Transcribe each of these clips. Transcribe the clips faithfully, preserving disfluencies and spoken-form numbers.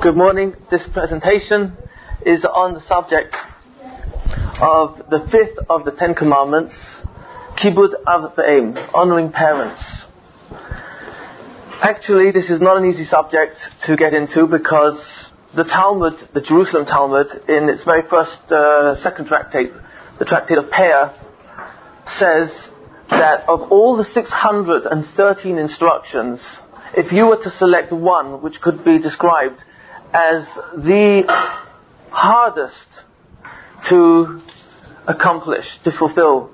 Good morning. This presentation is on the subject of the fifth of the Ten Commandments, Kibud Av V'Em, honoring parents. Actually, this is not an easy subject to get into because the Talmud, the Jerusalem Talmud, in its very first, uh, second tractate, the Tractate of Peah, says that of all the six hundred thirteen instructions, if you were to select one which could be described as the hardest to accomplish, to fulfill,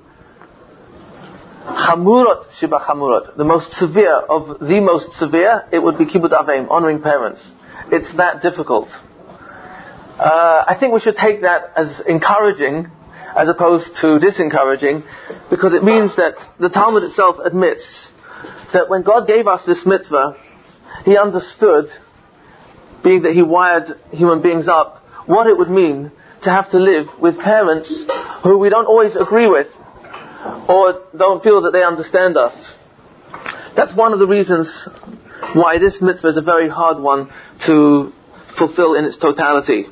Chamurot Shiba Chamurot, the most severe of the most severe, it would be Kibud Av V'Em, honoring parents. It's that difficult. Uh, I think we should take that as encouraging as opposed to disencouraging, because it means that the Talmud itself admits that when God gave us this mitzvah, He understood, being that He wired human beings up, what it would mean to have to live with parents who we don't always agree with or don't feel that they understand us. That's one of the reasons why this mitzvah is a very hard one to fulfill in its totality.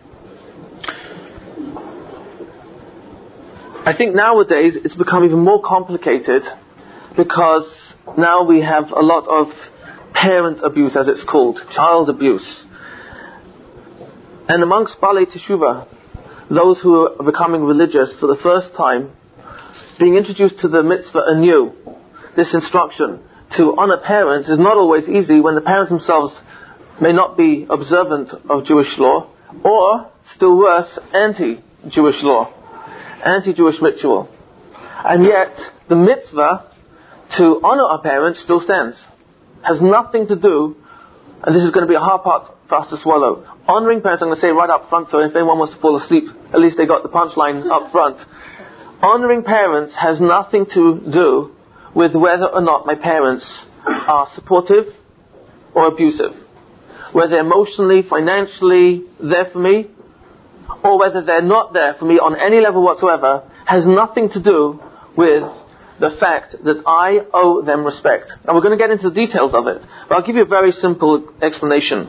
I think nowadays it's become even more complicated because now we have a lot of parent abuse, as it's called, child abuse. And amongst Balei Teshuvah, those who are becoming religious for the first time, being introduced to the mitzvah anew, this instruction to honor parents is not always easy when the parents themselves may not be observant of Jewish law, or, still worse, anti-Jewish law, anti-Jewish ritual. And yet, the mitzvah to honor our parents still stands. Has nothing to do, and this is going to be a hard part for us to swallow. Honoring parents, I'm going to say right up front, so if anyone wants to fall asleep, at least they got the punchline up front. Honoring parents has nothing to do with whether or not my parents are supportive or abusive. Whether they're emotionally, financially there for me, or whether they're not there for me on any level whatsoever, has nothing to do with the fact that I owe them respect. Now we're going to get into the details of it, but I'll give you a very simple explanation.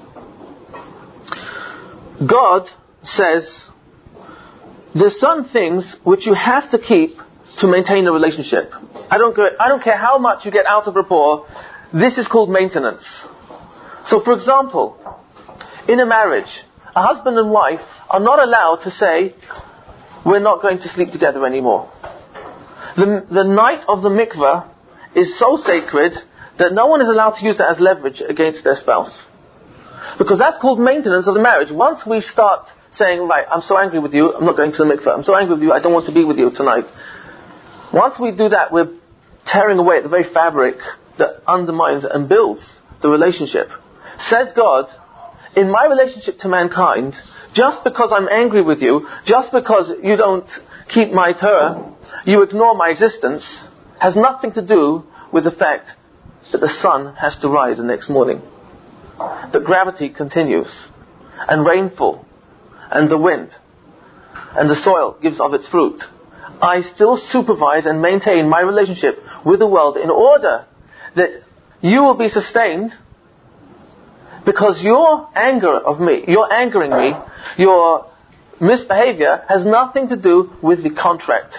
God says there's some things which you have to keep to maintain a relationship. I don't care, I don't care how much you get out of rapport, this is called maintenance. So for example, in a marriage, a husband and wife are not allowed to say, we're not going to sleep together anymore. The, the night of the mikveh is so sacred that no one is allowed to use that as leverage against their spouse. Because that's called maintenance of the marriage. Once we start saying, right, I'm so angry with you, I'm not going to the mikveh. I'm so angry with you, I don't want to be with you tonight. Once we do that, we're tearing away at the very fabric that undermines and builds the relationship. Says God, in my relationship to mankind, just because I'm angry with you, just because you don't keep my Torah, you ignore my existence, has nothing to do with the fact that the sun has to rise the next morning. That gravity continues, and rainfall, and the wind, and the soil gives of its fruit. I still supervise and maintain my relationship with the world in order that you will be sustained, because your anger of me, your angering me, your misbehavior has nothing to do with the contract.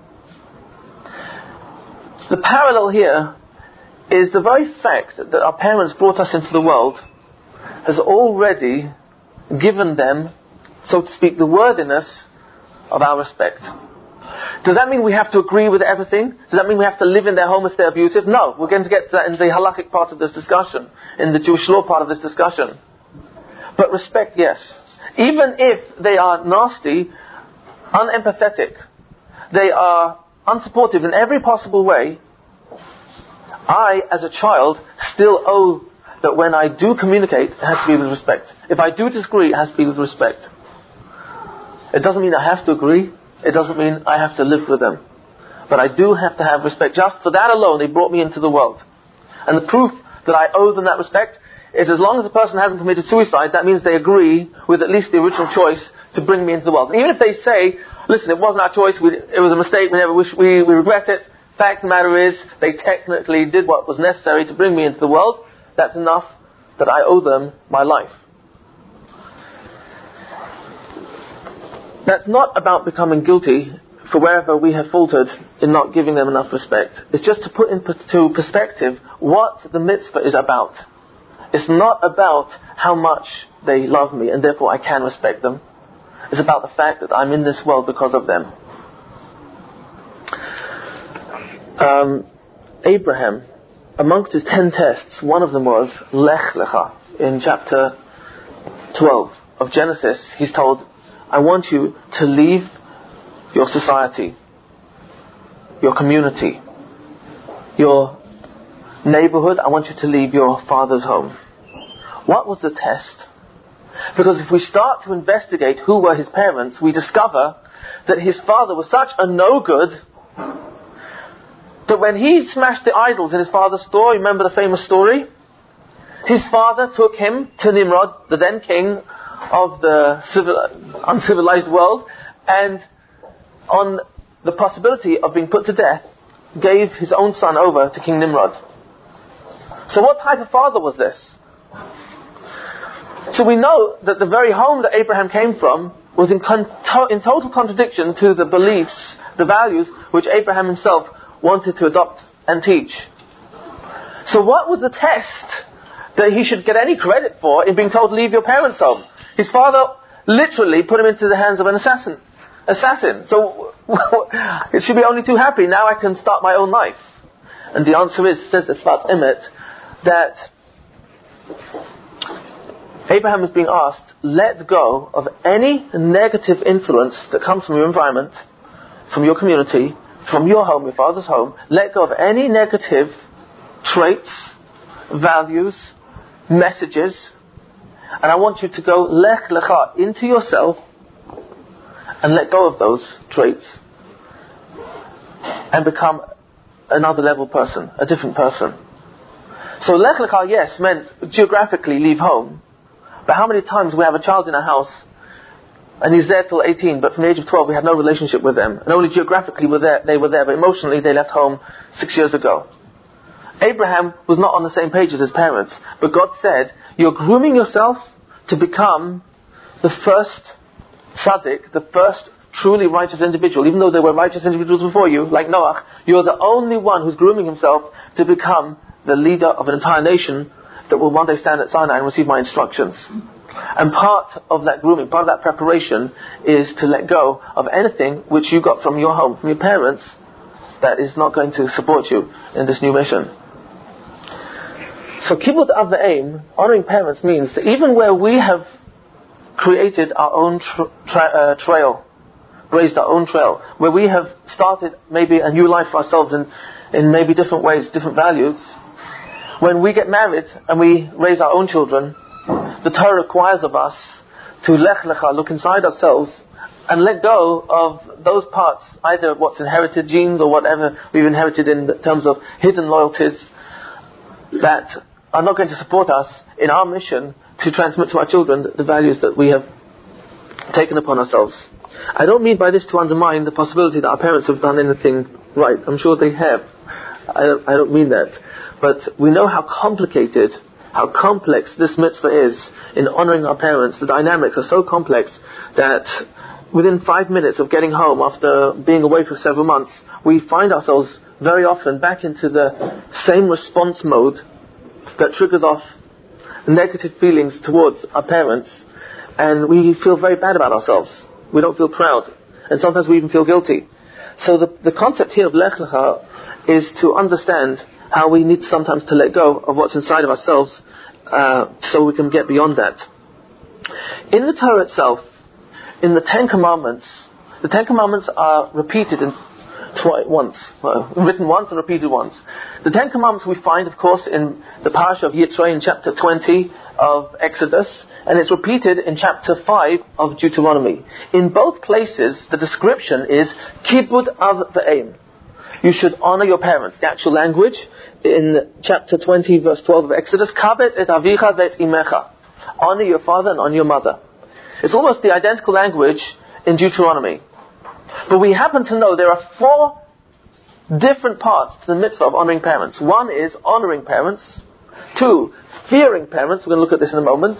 The parallel here is the very fact that our parents brought us into the world has already given them, so to speak, the worthiness of our respect. Does that mean we have to agree with everything? Does that mean we have to live in their home if they're abusive? No, we're going to get to that in the halakhic part of this discussion, in the Jewish law part of this discussion. But respect, yes. Even if they are nasty, unempathetic, they are unsupportive in every possible way, I, as a child, still owe that when I do communicate, it has to be with respect. If I do disagree, it has to be with respect. It doesn't mean I have to agree. It doesn't mean I have to live with them. But I do have to have respect. Just for that alone, they brought me into the world. And the proof that I owe them that respect is as long as the person hasn't committed suicide, that means they agree with at least the original choice to bring me into the world. And even if they say, listen, it wasn't our choice, we, it was a mistake, we never wish, we, we regret it, fact of the matter is, they technically did what was necessary to bring me into the world, that's enough that I owe them my life. That's not about becoming guilty for wherever we have faltered in not giving them enough respect. It's just to put into perspective what the mitzvah is about. It's not about how much they love me and therefore I can respect them. It's about the fact that I'm in this world because of them. Um, Abraham, amongst his ten tests, one of them was Lech Lecha. In chapter twelve of Genesis, he's told, I want you to leave your society, your community, your neighborhood. I want you to leave your father's home. What was the test? Because if we start to investigate who were his parents, we discover that his father was such a no-good that when he smashed the idols in his father's store, remember the famous story? His father took him to Nimrod, the then king of the civil, uncivilized world, and on the possibility of being put to death, gave his own son over to King Nimrod. So what type of father was this? So we know that the very home that Abraham came from was in, con- to- in total contradiction to the beliefs, the values which Abraham himself wanted to adopt and teach. So what was the test that he should get any credit for in being told to leave your parents' home? His father literally put him into the hands of an assassin. Assassin. So it should be only too happy. Now I can start my own life. And the answer is, says the Sfat Emet, that Abraham is being asked, let go of any negative influence that comes from your environment, from your community, from your home, your father's home. Let go of any negative traits, values, messages, and I want you to go lech lecha, into yourself, and let go of those traits and become another level person, a different person. So lech lecha, yes, meant geographically leave home. But how many times we have a child in our house and he's there till eighteen, but from the age of twelve we have no relationship with them, and only geographically were there, they were there, but emotionally they left home six years ago. Abraham was not on the same page as his parents, but God said, you're grooming yourself to become the first tzaddik, the first truly righteous individual. Even though there were righteous individuals before you, like Noach, you're the only one who's grooming himself to become the leader of an entire nation that will one day stand at Sinai and receive my instructions. And part of that grooming, part of that preparation, is to let go of anything which you got from your home, from your parents, that is not going to support you in this new mission. So Kibbud Av V'Eim, honoring parents, means that even where we have created our own tra- tra- uh, trail, raised our own trail, where we have started maybe a new life for ourselves in, in maybe different ways, different values, when we get married and we raise our own children, the Torah requires of us to lech lecha, look inside ourselves, and let go of those parts, either what's inherited, genes, or whatever we've inherited in terms of hidden loyalties, that are not going to support us in our mission to transmit to our children the values that we have taken upon ourselves. I don't mean by this to undermine the possibility that our parents have done anything right. I'm sure they have. I don't, I don't mean that. But we know how complicated, how complex this mitzvah is in honoring our parents. The dynamics are so complex that within five minutes of getting home after being away for several months, we find ourselves very often back into the same response mode that triggers off negative feelings towards our parents, and we feel very bad about ourselves. We don't feel proud, and sometimes we even feel guilty. So the, the concept here of Lech Lecha is to understand how we need sometimes to let go of what's inside of ourselves, uh, so we can get beyond that. In the Torah itself, in the Ten Commandments, the Ten Commandments are repeated in Twi- once, well, written once and repeated once. The Ten Commandments we find, of course, in the parasha of Yitrei in chapter twenty of Exodus, and it's repeated in chapter five of Deuteronomy. In both places, the description is Kibbud Av V'Eim. You should honor your parents. The actual language in chapter twenty, verse twelve of Exodus, Kabet et avicha vet imecha. Honor your father and honor your mother. It's almost the identical language in Deuteronomy. But we happen to know there are four different parts to the mitzvah of honoring parents. One is honoring parents. Two, fearing parents. We're going to look at this in a moment.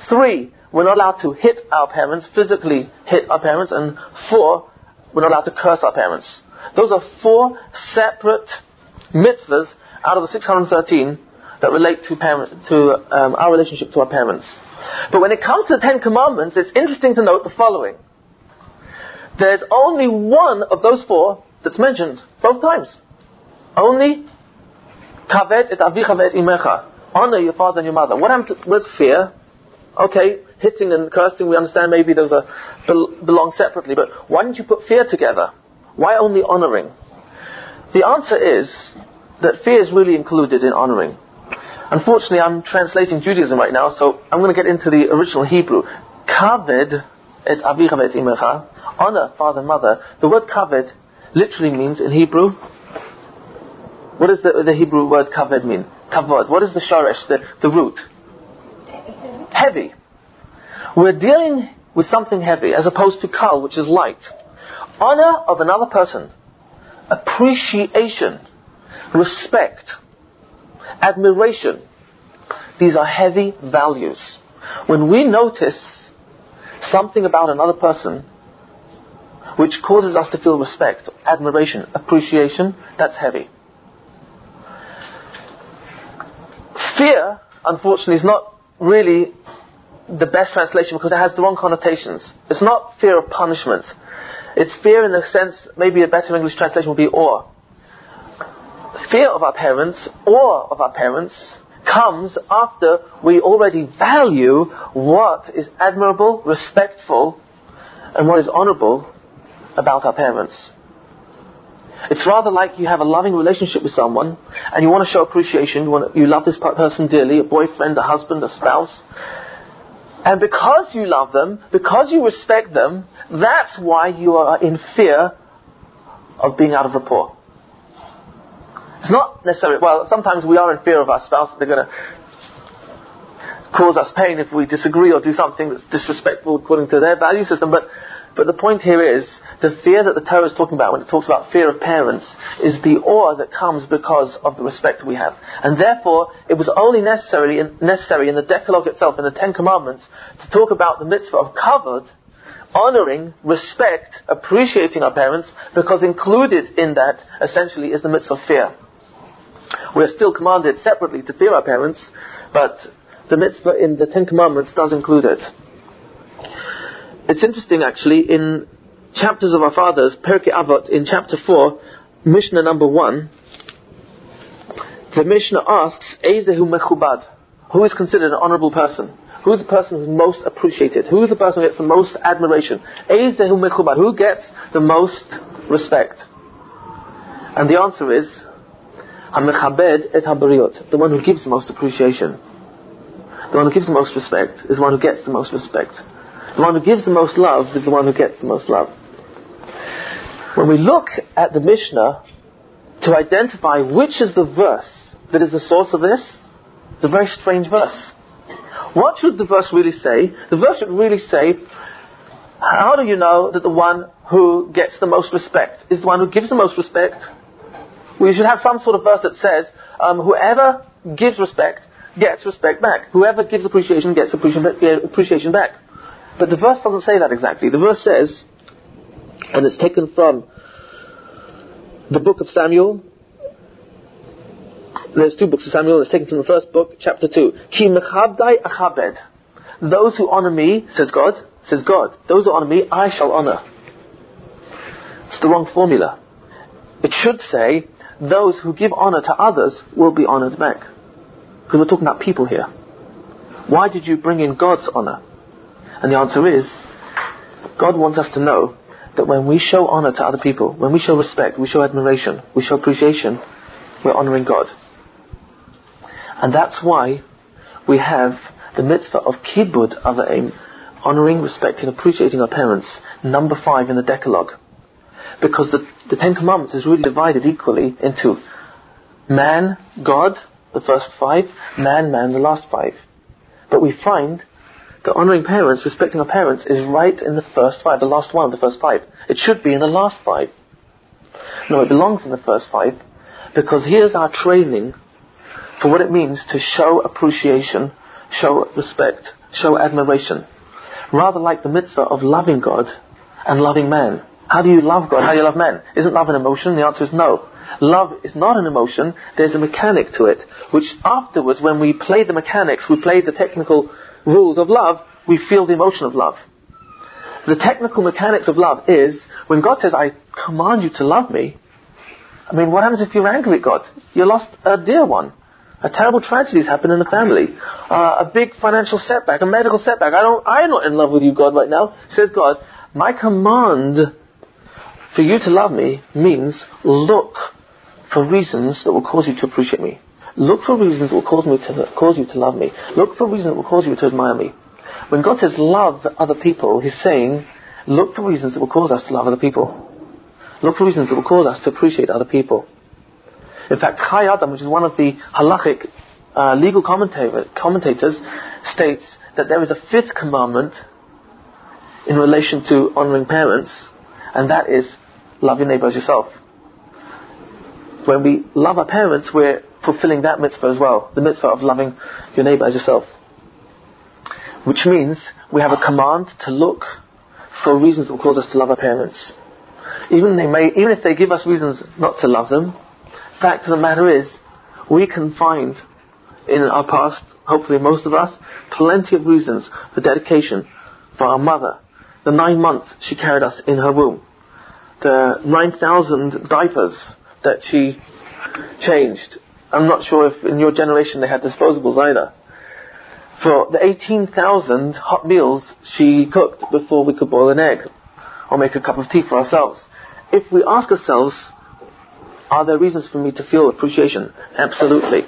Three, we're not allowed to hit our parents, physically hit our parents. And four, we're not allowed to curse our parents. Those are four separate mitzvahs out of the six hundred thirteen that relate to parent, to um, our relationship to our parents. But when it comes to the Ten Commandments, it's interesting to note the following. There's only one of those four that's mentioned both times. Only kaved et avicha ve'et imecha. Honor your father and your mother. What happened to, was fear? Okay, hitting and cursing, we understand maybe those are belong separately, but why didn't you put fear together? Why only honoring? The answer is that fear is really included in honoring. Unfortunately, I'm translating Judaism right now, so I'm going to get into the original Hebrew. Kaved et avicha ve'et imecha. Honor father and mother. The word kaved literally means in Hebrew. What does the, the Hebrew word kaved mean? Kavod. What is the shoresh, the, the root? Heavy. We're dealing with something heavy as opposed to kal, which is light. Honor of another person. Appreciation. Respect. Admiration. These are heavy values. When we notice something about another person which causes us to feel respect, admiration, appreciation, that's heavy. Fear, unfortunately, is not really the best translation because it has the wrong connotations. It's not fear of punishment. It's fear in the sense, maybe a better English translation would be awe. Fear of our parents, awe of our parents, comes after we already value what is admirable, respectful, and what is honorable about our parents. It's rather like you have a loving relationship with someone and you want to show appreciation, you, want to, you love this person dearly, a boyfriend, a husband, a spouse. And because you love them, because you respect them, that's why you are in fear of being out of rapport. It's not necessarily, well, sometimes we are in fear of our spouse that they're going to cause us pain if we disagree or do something that's disrespectful according to their value system, but But the point here is, the fear that the Torah is talking about when it talks about fear of parents is the awe that comes because of the respect we have. And therefore, it was only necessarily in, necessary in the Decalogue itself, in the Ten Commandments, to talk about the mitzvah of kavod, honoring, respect, appreciating our parents, because included in that, essentially, is the mitzvah of fear. We are still commanded separately to fear our parents, but the mitzvah in the Ten Commandments does include it. It's interesting actually, in Chapters of Our Fathers, Pirkei Avot, in chapter four, Mishnah number one, the Mishnah asks, Eizehu mechubad, who is considered an honorable person? Who is the person who's most appreciated? Who is the person who gets the most admiration? Eizehu mechubad, who gets the most respect? And the answer is, HaMechabed et HaBariot, the one who gives the most appreciation. The one who gives the most respect is the one who gets the most respect. The one who gives the most love is the one who gets the most love. When we look at the Mishnah to identify which is the verse that is the source of this, it's a very strange verse. What should the verse really say? The verse should really say, how do you know that the one who gets the most respect is the one who gives the most respect? We should have some sort of verse that says, um, whoever gives respect gets respect back. Whoever gives appreciation gets appreciation back. But the verse doesn't say that exactly. The verse says, and it's taken from the book of Samuel. There's two books of Samuel, and it's taken from the first book, chapter two. Ki mechabdai achabed. Those who honor me, says God, says God, those who honor me, I shall honor. It's the wrong formula. It should say, those who give honor to others will be honored back. Because we're talking about people here. Why did you bring in God's honor? And the answer is, God wants us to know that when we show honor to other people, when we show respect, we show admiration, we show appreciation, we're honoring God. And that's why we have the mitzvah of kibud avayim, honoring, respecting, appreciating our parents, number five in the Decalogue. Because the, the Ten Commandments is really divided equally into man, God, the first five, man, man, the last five. But we find that honouring parents, respecting our parents, is right in the first five, the last one of the first five. It should be in the last five. No, it belongs in the first five, because here's our training for what it means to show appreciation, show respect, show admiration. Rather like the mitzvah of loving God and loving man. How do you love God? How do you love man? Isn't love an emotion? The answer is no. Love is not an emotion. There's a mechanic to it, which afterwards, when we play the mechanics, we play the technical rules of love, we feel the emotion of love. The technical mechanics of love is, when God says, I command you to love me, I mean, what happens if you're angry at God? You lost a dear one. A terrible tragedy has happened in the family. Uh, a big financial setback, a medical setback. I don't, I'm not in love with you, God, right now. Says God, my command for you to love me means look for reasons that will cause you to appreciate me. Look for reasons that will cause me to cause you to love me. Look for reasons that will cause you to admire me. When God says love other people, He's saying, look for reasons that will cause us to love other people. Look for reasons that will cause us to appreciate other people. In fact, Chai Adam, which is one of the halachic uh, legal commentator, commentators, states that there is a fifth commandment in relation to honouring parents, and that is love your neighbour as yourself. When we love our parents, we're fulfilling that mitzvah as well, the mitzvah of loving your neighbour as yourself. Which means we have a command to look for reasons that will cause us to love our parents. Even they may, even if they give us reasons not to love them, fact of the matter is, we can find in our past, hopefully most of us, plenty of reasons for dedication for our mother. The nine months she carried us in her womb. The nine thousand diapers that she changed. I'm not sure if in your generation they had disposables either. For the eighteen thousand hot meals she cooked before we could boil an egg or make a cup of tea for ourselves. If we ask ourselves, are there reasons for me to feel appreciation? Absolutely.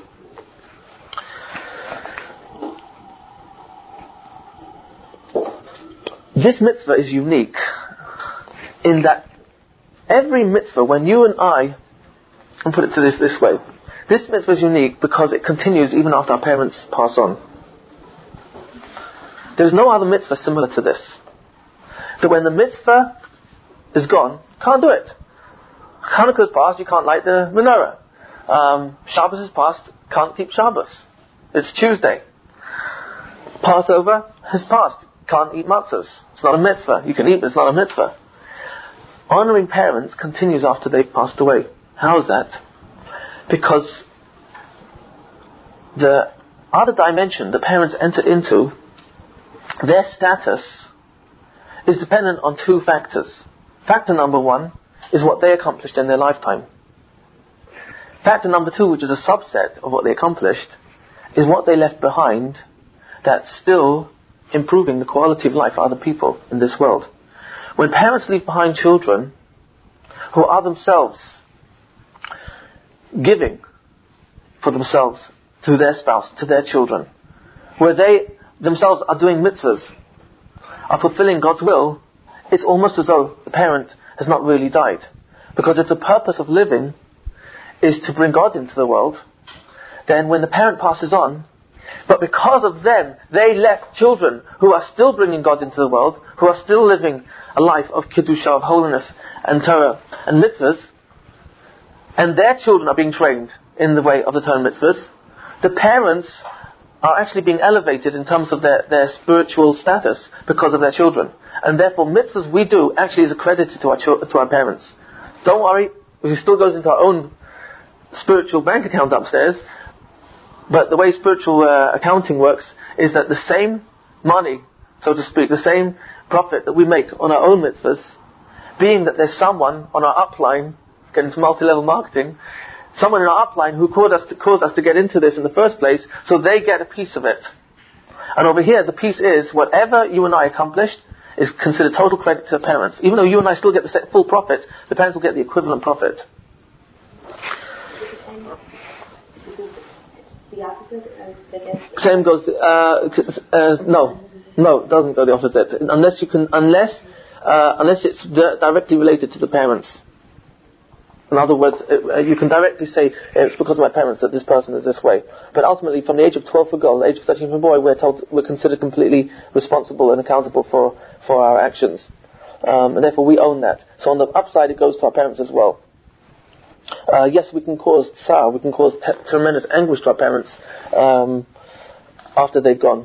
This mitzvah is unique in that every mitzvah, when you and I, and put it to this this way, this mitzvah is unique because it continues even after our parents pass on. There's no other mitzvah similar to this. That when the mitzvah is gone, can't do it. Hanukkah's passed, you can't light the menorah. Um, Shabbos is passed, can't keep Shabbos. It's Tuesday. Passover has passed, can't eat matzahs. It's not a mitzvah. You can eat, but it's not a mitzvah. Honouring parents continues after they've passed away. How is that? Because the other dimension the parents entered into, their status is dependent on two factors. Factor number one is what they accomplished in their lifetime. Factor number two, which is a subset of what they accomplished, is what they left behind that's still improving the quality of life for other people in this world. When parents leave behind children who are themselves giving for themselves to their spouse, to their children, where they themselves are doing mitzvahs, are fulfilling God's will, it's almost as though the parent has not really died. Because if the purpose of living is to bring God into the world, then when the parent passes on, but because of them, they left children who are still bringing God into the world, who are still living a life of Kedusha, of holiness and Torah and mitzvahs, and their children are being trained in the way of the Torah and mitzvahs, the parents are actually being elevated in terms of their, their spiritual status because of their children. And therefore mitzvahs we do actually is accredited to our, cho- to our parents. Don't worry, it still goes into our own spiritual bank account upstairs, but the way spiritual uh, accounting works is that the same money, so to speak, the same profit that we make on our own mitzvahs, being that there's someone on our upline, getting into multi-level marketing, someone in our upline who caused us, to, caused us to get into this in the first place, so they get a piece of it. And over here, the piece is, whatever you and I accomplished is considered total credit to the parents. Even though you and I still get the full profit, the parents will get the equivalent profit. The opposite as against Same goes, uh, uh, no, no, it doesn't go the opposite. Unless you can, unless, uh, unless it's di- directly related to the parents. In other words, it, uh, you can directly say, it's because of my parents that this person is this way. But ultimately, from the age of twelve for a girl, the age of thirteen for a boy, we're told, we're considered completely responsible and accountable for, for our actions. Um, and therefore we own that. So on the upside, it goes to our parents as well. Uh, yes, we can cause tsar, we can cause te- tremendous anguish to our parents um, after they've gone.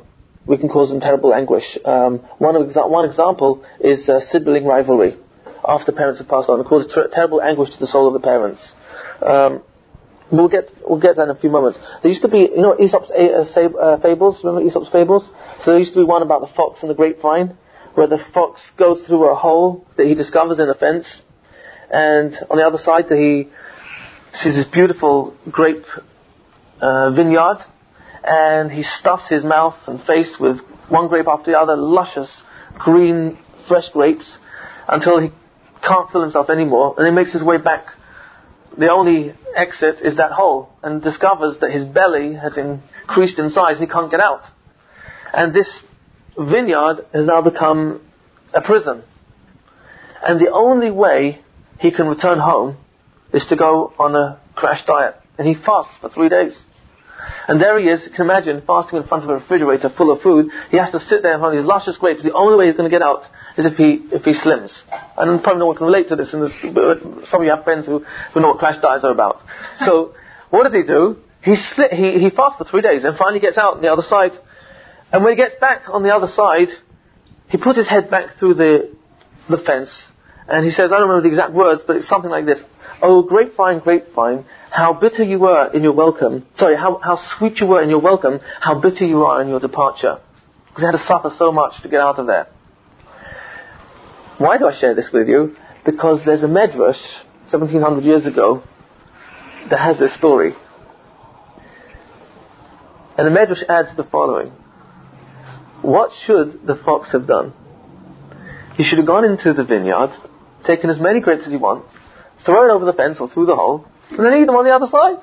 we can cause them terrible anguish. Um, one, of exa- one example is uh, sibling rivalry after parents have passed on. It causes ter- terrible anguish to the soul of the parents. Um, we'll get we'll get that in a few moments. There used to be, you know, Aesop's uh, sab- uh, fables. Remember Aesop's fables? So there used to be one about the fox and the grapevine, where the fox goes through a hole that he discovers in a fence, and on the other side he sees this beautiful grape uh, vineyard, and he stuffs his mouth and face with one grape after the other, luscious, green, fresh grapes, until he can't fill himself anymore, and he makes his way back. The only exit is that hole, and discovers that his belly has increased in size, and he can't get out. And this vineyard has now become a prison. And the only way he can return home is to go on a crash diet. And he fasts for three days. And there he is, you can imagine, fasting in front of a refrigerator full of food. He has to sit there in front of these luscious grapes. The only way he's going to get out is if he if he slims. And probably no one can relate to this, and this, some of you have friends who, who know what crash diets are about. So, what does he do? He, sli- he he fasts for three days and finally gets out on the other side. And when he gets back on the other side, he puts his head back through the the fence, and he says, I don't remember the exact words, but it's something like this: "Oh, grapevine, grapevine, how bitter you were in your welcome. Sorry, how, how sweet you were in your welcome, how bitter you are in your departure." Because he had to suffer so much to get out of there. Why do I share this with you? Because there's a medrash, seventeen hundred years ago, that has this story. And the medrash adds the following. What should the fox have done? He should have gone into the vineyard, taken as many grapes as he wants, throw it over the fence or through the hole, and then eat them on the other side.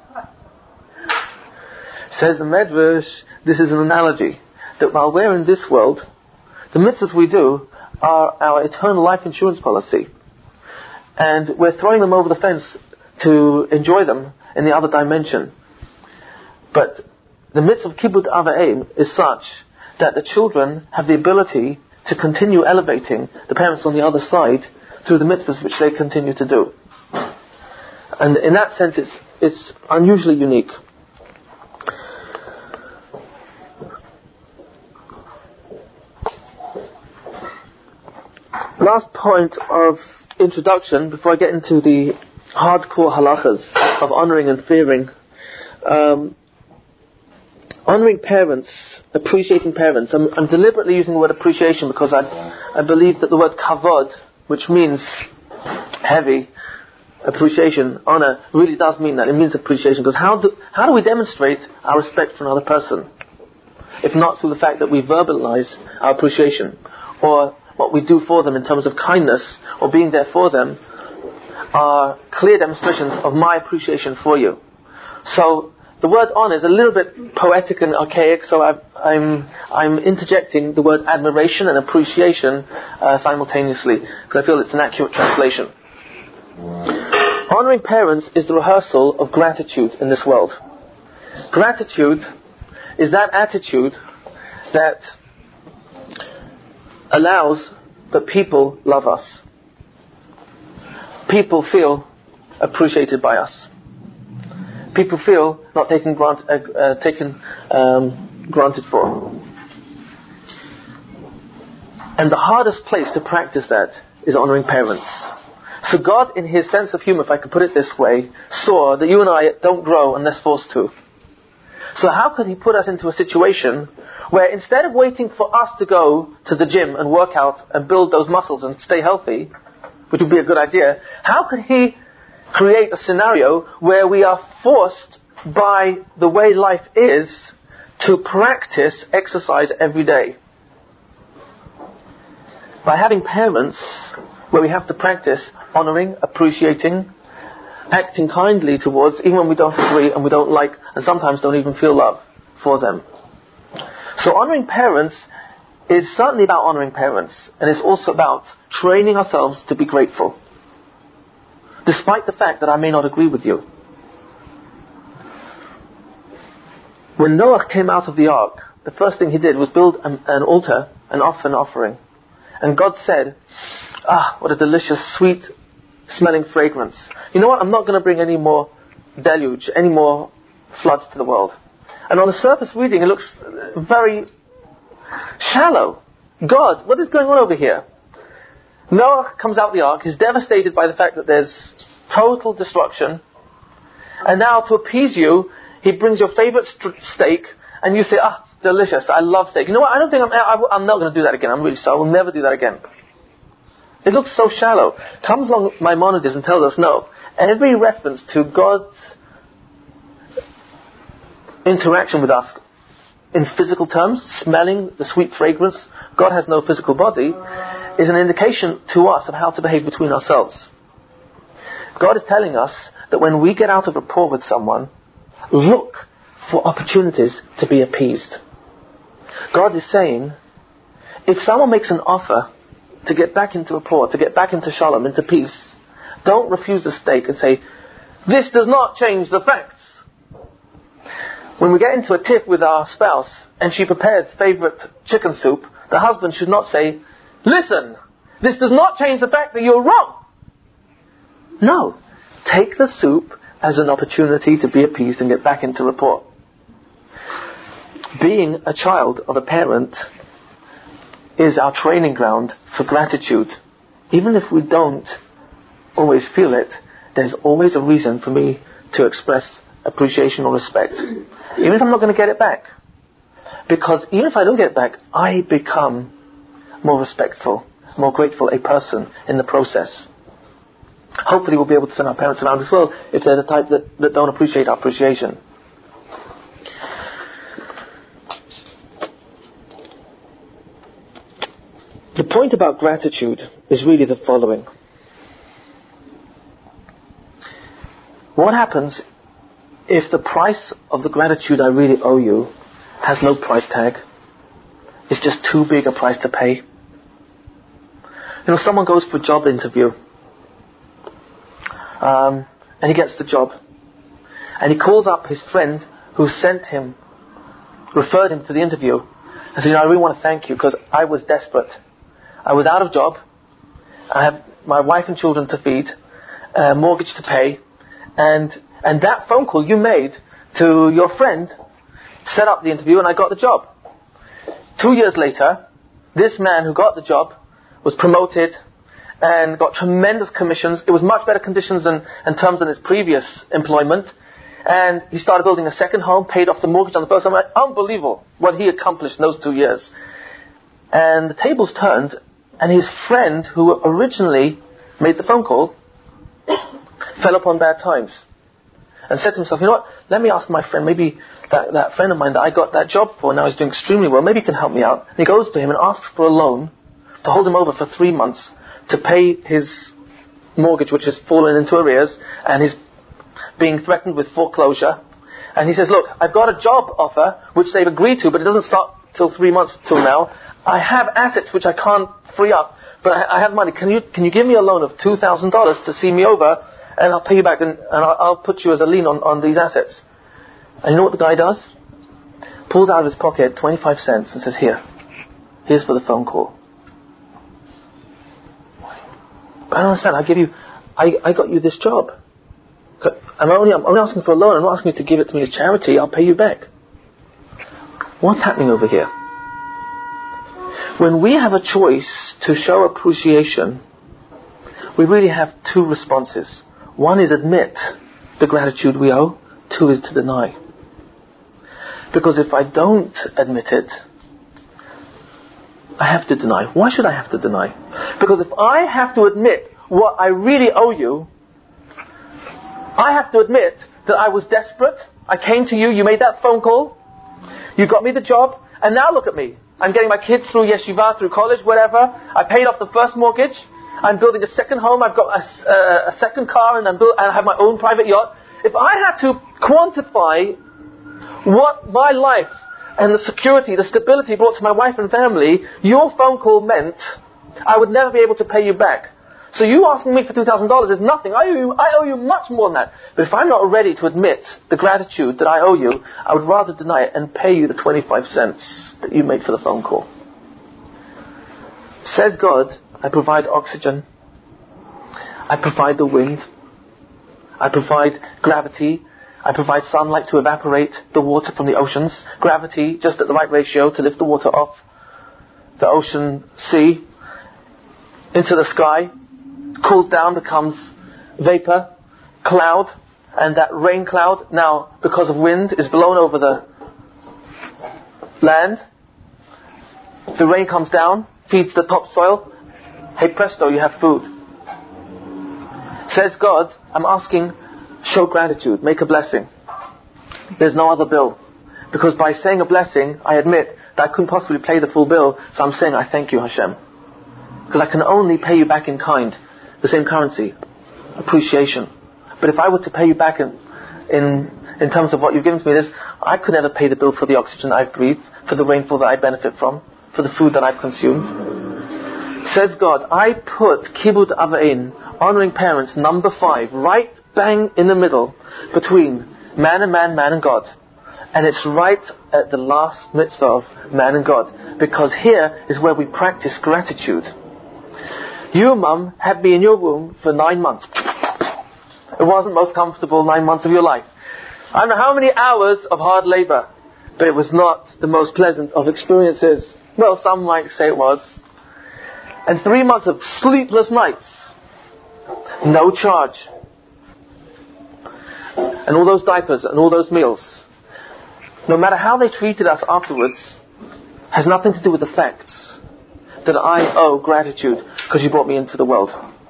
Says the medrash, this is an analogy, that while we're in this world, the mitzvahs we do are our eternal life insurance policy. And we're throwing them over the fence to enjoy them in the other dimension. But the mitzvah of kibbud av va'em is such that the children have the ability to continue elevating the parents on the other side through the mitzvahs which they continue to do. And in that sense, it's it's unusually unique. Last point of introduction, before I get into the hardcore halachas of honouring and fearing. Um, honouring parents, appreciating parents. I'm, I'm deliberately using the word appreciation because I, I believe that the word kavod, which means heavy, appreciation, honour, really does mean that. It means appreciation. Because how do, how do we demonstrate our respect for another person? If not through the fact that we verbalise our appreciation, or what we do for them in terms of kindness, or being there for them, are clear demonstrations of my appreciation for you. So, the word honour is a little bit poetic and archaic, so I've, I'm I'm interjecting the word admiration and appreciation uh, simultaneously, because I feel it's an accurate translation. Honouring parents is the rehearsal of gratitude in this world. Gratitude is that attitude that allows that people love us. People feel appreciated by us. People feel not taken, grant, uh, uh, taken um, granted for. And the hardest place to practice that is honouring parents. So God, in His sense of humour, if I could put it this way, saw that you and I don't grow unless forced to. So how could He put us into a situation where instead of waiting for us to go to the gym and work out and build those muscles and stay healthy, which would be a good idea, how could He create a scenario where we are forced by the way life is to practice exercise every day? By having parents where we have to practice honouring, appreciating, acting kindly towards, even when we don't agree and we don't like, and sometimes don't even feel love for them. So honouring parents is certainly about honouring parents, and it's also about training ourselves to be grateful, despite the fact that I may not agree with you. When Noah came out of the ark, the first thing he did was build an, an altar and offer an offering. And God said, ah, what a delicious, sweet smelling fragrance. You know what? I'm not going to bring any more deluge, any more floods to the world. And on the surface reading, it looks very Shallow. God, what is going on over here? Noah comes out the ark, he's devastated by the fact that there's total destruction. And now to appease you, he brings your favorite st- steak, and you say, ah, delicious, I love steak. You know what, I don't think I'm, I, I'm not going to do that again. I'm really sorry, I will never do that again. It looks so shallow. Comes along Maimonides and tells us, no, every reference to God's interaction with us in physical terms, smelling the sweet fragrance, God has no physical body, is an indication to us of how to behave between ourselves. God is telling us that when we get out of rapport with someone, look for opportunities to be appeased. God is saying, if someone makes an offer to get back into rapport, to get back into shalom, into peace, don't refuse the steak and say, this does not change the facts. When we get into a tiff with our spouse and she prepares favourite chicken soup, the husband should not say, listen, this does not change the fact that you're wrong. No. Take the soup as an opportunity to be appeased and get back into rapport. Being a child of a parent is our training ground for gratitude. Even if we don't always feel it, there's always a reason for me to express appreciation or respect. Even if I'm not going to get it back. Because even if I don't get it back, I become more respectful, more grateful a person in the process. Hopefully we'll be able to turn our parents around as well if they're the type that, that don't appreciate our appreciation. The point about gratitude is really the following. What happens if the price of the gratitude I really owe you has no price tag? It's just too big a price to pay. You know, someone goes for a job interview. Um, and he gets the job. And he calls up his friend who sent him, referred him to the interview, and said, you know, I really want to thank you because I was desperate. I was out of job. I have my wife and children to feed, a mortgage to pay, and and that phone call you made to your friend set up the interview and I got the job. Two years later, this man who got the job was promoted and got tremendous commissions. It was much better conditions and, and terms than his previous employment. And he started building a second home, paid off the mortgage on the first home. Unbelievable what he accomplished in those two years. And the tables turned, and his friend, who originally made the phone call, fell upon bad times. And said to himself, you know what, let me ask my friend, maybe that, that friend of mine that I got that job for, now he's doing extremely well, maybe he can help me out. And he goes to him and asks for a loan to hold him over for three months to pay his mortgage, which has fallen into arrears, and he's being threatened with foreclosure. And he says, look, I've got a job offer, which they've agreed to, but it doesn't start till three months till now. I have assets which I can't free up, but I, I have money. Can you can you give me a loan of two thousand dollars to see me over, and I'll pay you back, and, and I'll, I'll put you as a lien on, on these assets. And you know what the guy does? Pulls out of his pocket twenty-five cents and says, here, here's for the phone call. But I don't understand. I give you, I, I got you this job. I'm only, I'm only asking for a loan. I'm not asking you to give it to me as charity. I'll pay you back. What's happening over here? When we have a choice to show appreciation, we really have two responses. One is admit the gratitude we owe. Two is to deny. Because if I don't admit it, I have to deny. Why should I have to deny? Because if I have to admit what I really owe you, I have to admit that I was desperate. I came to you, you made that phone call, you got me the job, and now look at me. I'm getting my kids through yeshiva, through college, whatever. I paid off the first mortgage. I'm building a second home. I've got a, a, a second car, and, I'm build, and I have my own private yacht. If I had to quantify what my life and the security, the stability brought to my wife and family, your phone call meant I would never be able to pay you back. So you asking me for two thousand dollars is nothing. I owe you, I owe you much more than that. But if I'm not ready to admit the gratitude that I owe you, I would rather deny it and pay you the twenty-five cents that you made for the phone call. Says God, I provide oxygen. I provide the wind. I provide gravity. I provide sunlight to evaporate the water from the oceans. Gravity just at the right ratio to lift the water off the ocean, sea, into the sky, cools down, becomes vapor, cloud, and that rain cloud now, because of wind, is blown over the land. The rain comes down, feeds the topsoil. Hey presto, you have food. Says God, I'm asking, show gratitude, make a blessing. There's no other bill. Because by saying a blessing, I admit that I couldn't possibly pay the full bill, so I'm saying I thank you, Hashem. Because I can only pay you back in kind, the same currency, appreciation. But if I were to pay you back in in, in terms of what you've given to me, this, I could never pay the bill for the oxygen I've breathed, for the rainfall that I benefit from, for the food that I've consumed. Says God, I put Kibud Avain, honoring parents, number five, right bang in the middle between man and man, man and God. And it's right at the last mitzvah of man and God, because here is where we practice gratitude. You, Mum, had me in your womb for nine months. It wasn't the most comfortable nine months of your life. I don't know how many hours of hard labor, but it was not the most pleasant of experiences. Well, some might say it was. And three months of sleepless nights. No charge. And all those diapers and all those meals. No matter how they treated us afterwards, has nothing to do with the facts that I owe gratitude because you brought me into the world.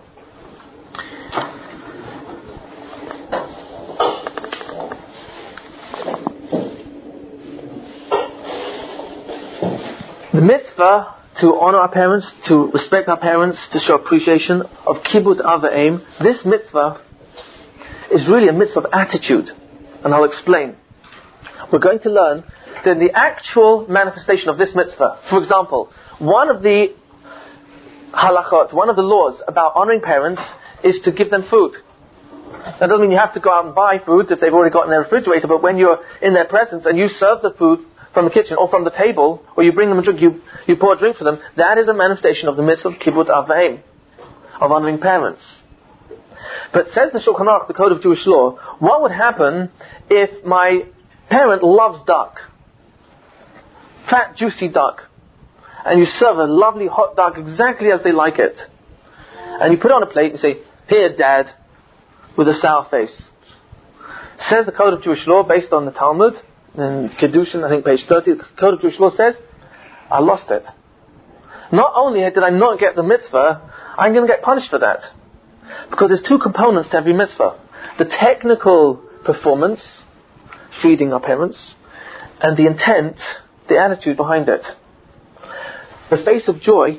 The mitzvah to honor our parents, to respect our parents, to show appreciation of Kibud Avaim, this mitzvah is really a mitzvah of attitude. And I'll explain. We're going to learn that the actual manifestation of this mitzvah, for example, one of the halachot, one of the laws about honoring parents is to give them food. That doesn't mean you have to go out and buy food if they've already got in their refrigerator, but when you're in their presence and you serve the food from the kitchen or from the table, or you bring them a drink, you, you pour a drink for them, that is a manifestation of the mitzvah of Kibud Avaim, of honoring parents. But says the Shulchan Aruch, the Code of Jewish Law, what would happen if my parent loves duck? Fat, juicy duck. And you serve a lovely hot duck exactly as they like it. And you put it on a plate and say, here, Dad, with a sour face. Says the Code of Jewish Law, based on the Talmud, in Kedushin, I think page thirty, the Code of Jewish Law says, I lost it. Not only did I not get the mitzvah, I'm going to get punished for that. Because there's two components to every mitzvah. The technical performance, feeding our parents, and the intent, the attitude behind it. The face of joy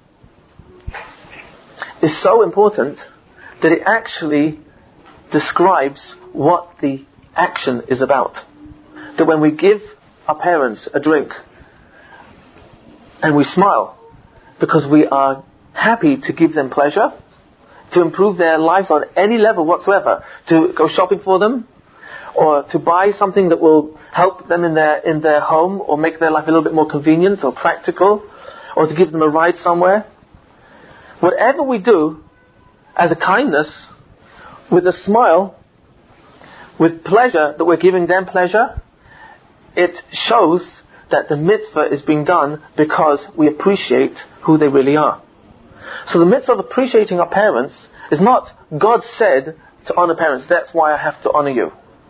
is so important that it actually describes what the action is about. That when we give our parents a drink and we smile because we are happy to give them pleasure, to improve their lives on any level whatsoever, to go shopping for them, or to buy something that will help them in their in their home or make their life a little bit more convenient or practical, or to give them a ride somewhere. Whatever we do as a kindness, with a smile, with pleasure that we're giving them pleasure, it shows that the mitzvah is being done because we appreciate who they really are. So the mitzvah of appreciating our parents is not God said to honor parents, that's why I have to honor you.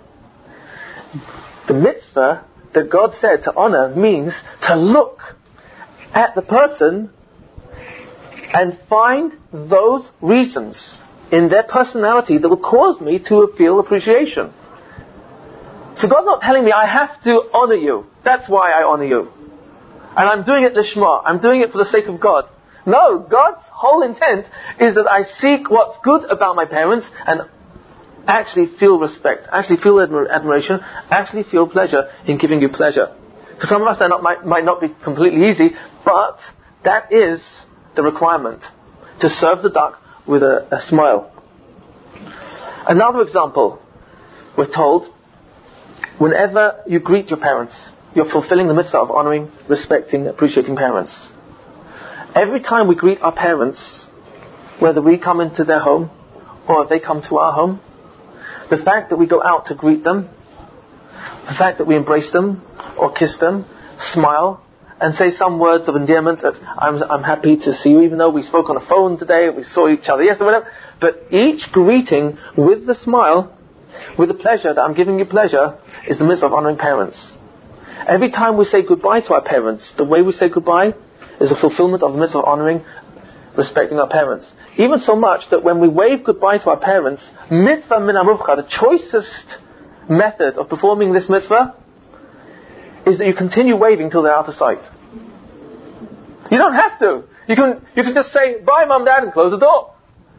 The mitzvah that God said to honor means to look at the person and find those reasons in their personality that will cause me to feel appreciation. So God's not telling me I have to honor you. That's why I honor you. And I'm doing it lishma. I'm doing it for the sake of God. No, God's whole intent is that I seek what's good about my parents and actually feel respect, actually feel admir- admiration, actually feel pleasure in giving you pleasure. For some of us that not, might, might not be completely easy, but that is the requirement. To serve the duck with a, a smile. Another example, we're told, whenever you greet your parents, you're fulfilling the mitzvah of honoring, respecting, appreciating parents. Every time we greet our parents, whether we come into their home or they come to our home, the fact that we go out to greet them, the fact that we embrace them or kiss them, smile, and say some words of endearment that I'm, I'm happy to see you, even though we spoke on the phone today, we saw each other yesterday, whatever. But each greeting with the smile, with the pleasure that I'm giving you pleasure, is the mitzvah of honoring parents. Every time we say goodbye to our parents, the way we say goodbye is a fulfillment of the mitzvah of honoring, respecting our parents. Even so much that when we wave goodbye to our parents, mitzvah min hamuvcha, the choicest method of performing this mitzvah is that you continue waving till they're out of sight. You don't have to. You can you can just say bye, mum, dad, and close the door.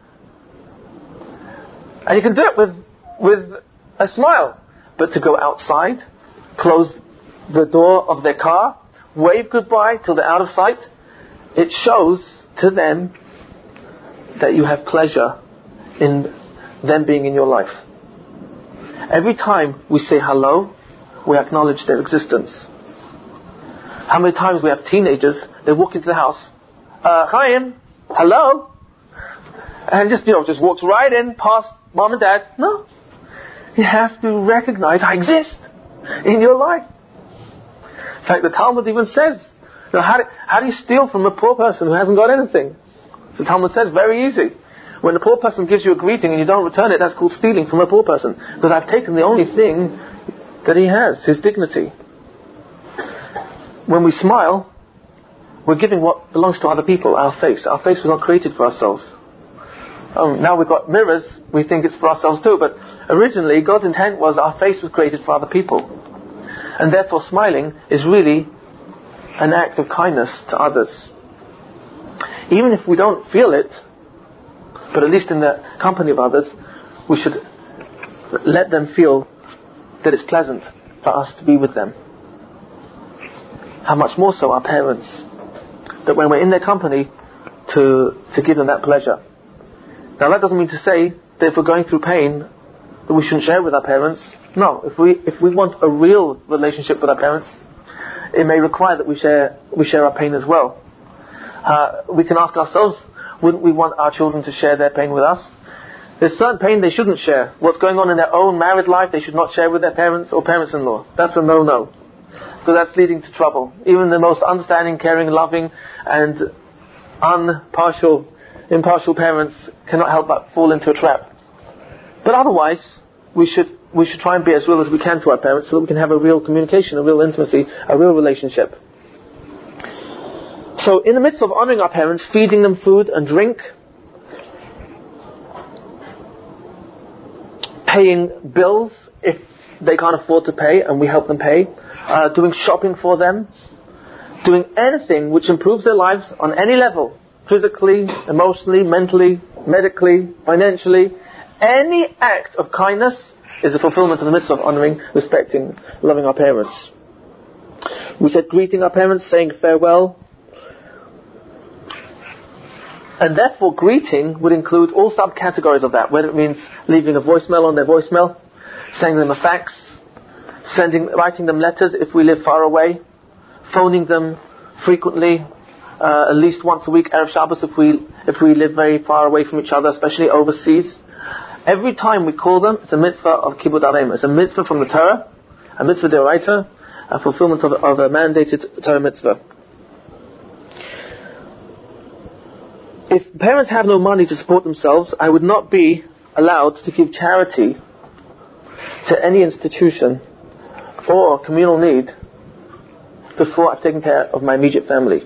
And you can do it with with a smile. But to go outside, close the door of their car, wave goodbye till they're out of sight, it shows to them that you have pleasure in them being in your life. Every time we say hello, we acknowledge their existence. How many times we have teenagers, they walk into the house, uh, Chaim, hello, and just, you know, just walks right in past mom and dad. No. You have to recognize I exist in your life. In fact, the Talmud even says, you know, how do, how do you steal from a poor person who hasn't got anything? The Talmud says, very easy. When a poor person gives you a greeting and you don't return it, that's called stealing from a poor person. Because I've taken the only thing that he has, his dignity. When we smile, we're giving what belongs to other people, our face. Our face was not created for ourselves. Um, now we've got mirrors, we think it's for ourselves too, but originally God's intent was our face was created for other people. And therefore smiling is really an act of kindness to others. Even if we don't feel it, but at least in the company of others, we should let them feel that it's pleasant for us to be with them. How much more so our parents, that when we're in their company, to to give them that pleasure. Now that doesn't mean to say that if we're going through pain, that we shouldn't share with our parents. No, if we if we want a real relationship with our parents, it may require that we share we share our pain as well. Uh, we can ask ourselves, wouldn't we want our children to share their pain with us? There's certain pain they shouldn't share. What's going on in their own married life, they should not share with their parents or parents-in-law. That's a no-no. Because that's leading to trouble. Even the most understanding, caring, loving, and unpartial, impartial parents cannot help but fall into a trap. But otherwise, we should we should try and be as real as we can to our parents so that we can have a real communication, a real intimacy, a real relationship. So in the midst of honoring our parents, feeding them food and drink, paying bills if they can't afford to pay and we help them pay, uh, doing shopping for them, doing anything which improves their lives on any level, physically, emotionally, mentally, medically, financially, any act of kindness is a fulfillment of the mitzvah of honoring, respecting, loving our parents. We said greeting our parents, saying farewell. And therefore greeting would include all subcategories of that, whether it means leaving a voicemail on their voicemail, sending them a fax, sending, writing them letters if we live far away, phoning them frequently, uh, at least once a week, Erev Shabbos if we if we live very far away from each other, especially overseas. Every time we call them, it's a mitzvah of Kibud Avim. It's a mitzvah from the Torah, a mitzvah d'oraita, a fulfillment of, of a mandated Torah mitzvah. If parents have no money to support themselves, I would not be allowed to give charity to any institution or communal need before I've taken care of my immediate family.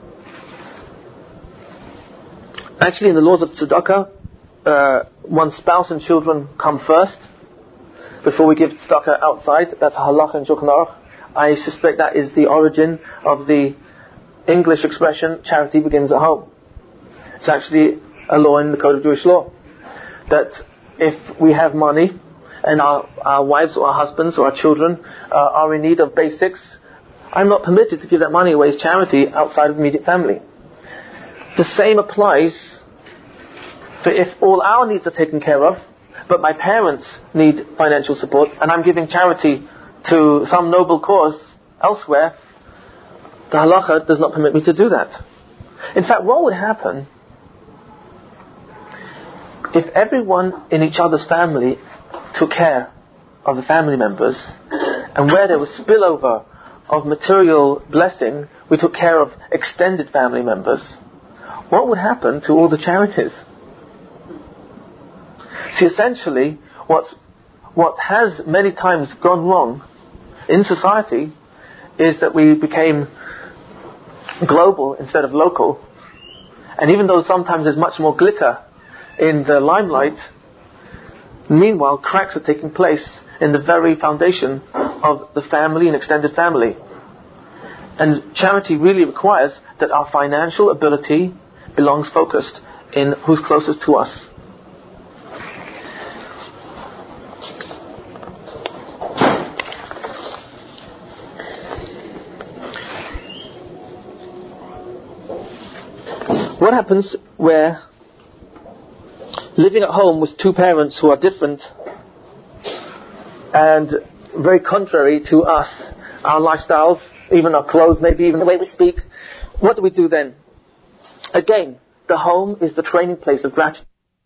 Actually, in the laws of tzedakah, uh, one's spouse and children come first before we give tzedakah outside. That's a halacha in Shulchan Aruch. I suspect that is the origin of the English expression, charity begins at home. It's actually a law in the Code of Jewish Law that if we have money and our, our wives or our husbands or our children uh, are in need of basics, I'm not permitted to give that money away as charity outside of immediate family. The same applies for if all our needs are taken care of, but my parents need financial support and I'm giving charity to some noble cause elsewhere, the halacha does not permit me to do that. In fact, what would happen if everyone in each other's family took care of the family members, and where there was spillover of material blessing, we took care of extended family members, what would happen to all the charities? See, essentially, what's, what has many times gone wrong in society is that we became global instead of local. And even though sometimes there's much more glitter in the limelight, meanwhile cracks are taking place in the very foundation of the family and extended family. And charity really requires that our financial ability belongs focused in who's closest to us. What happens where living at home with two parents who are different and very contrary to us, our lifestyles, even our clothes, maybe even the way we speak? What do we do then? Again, the home is the training place of gratitude.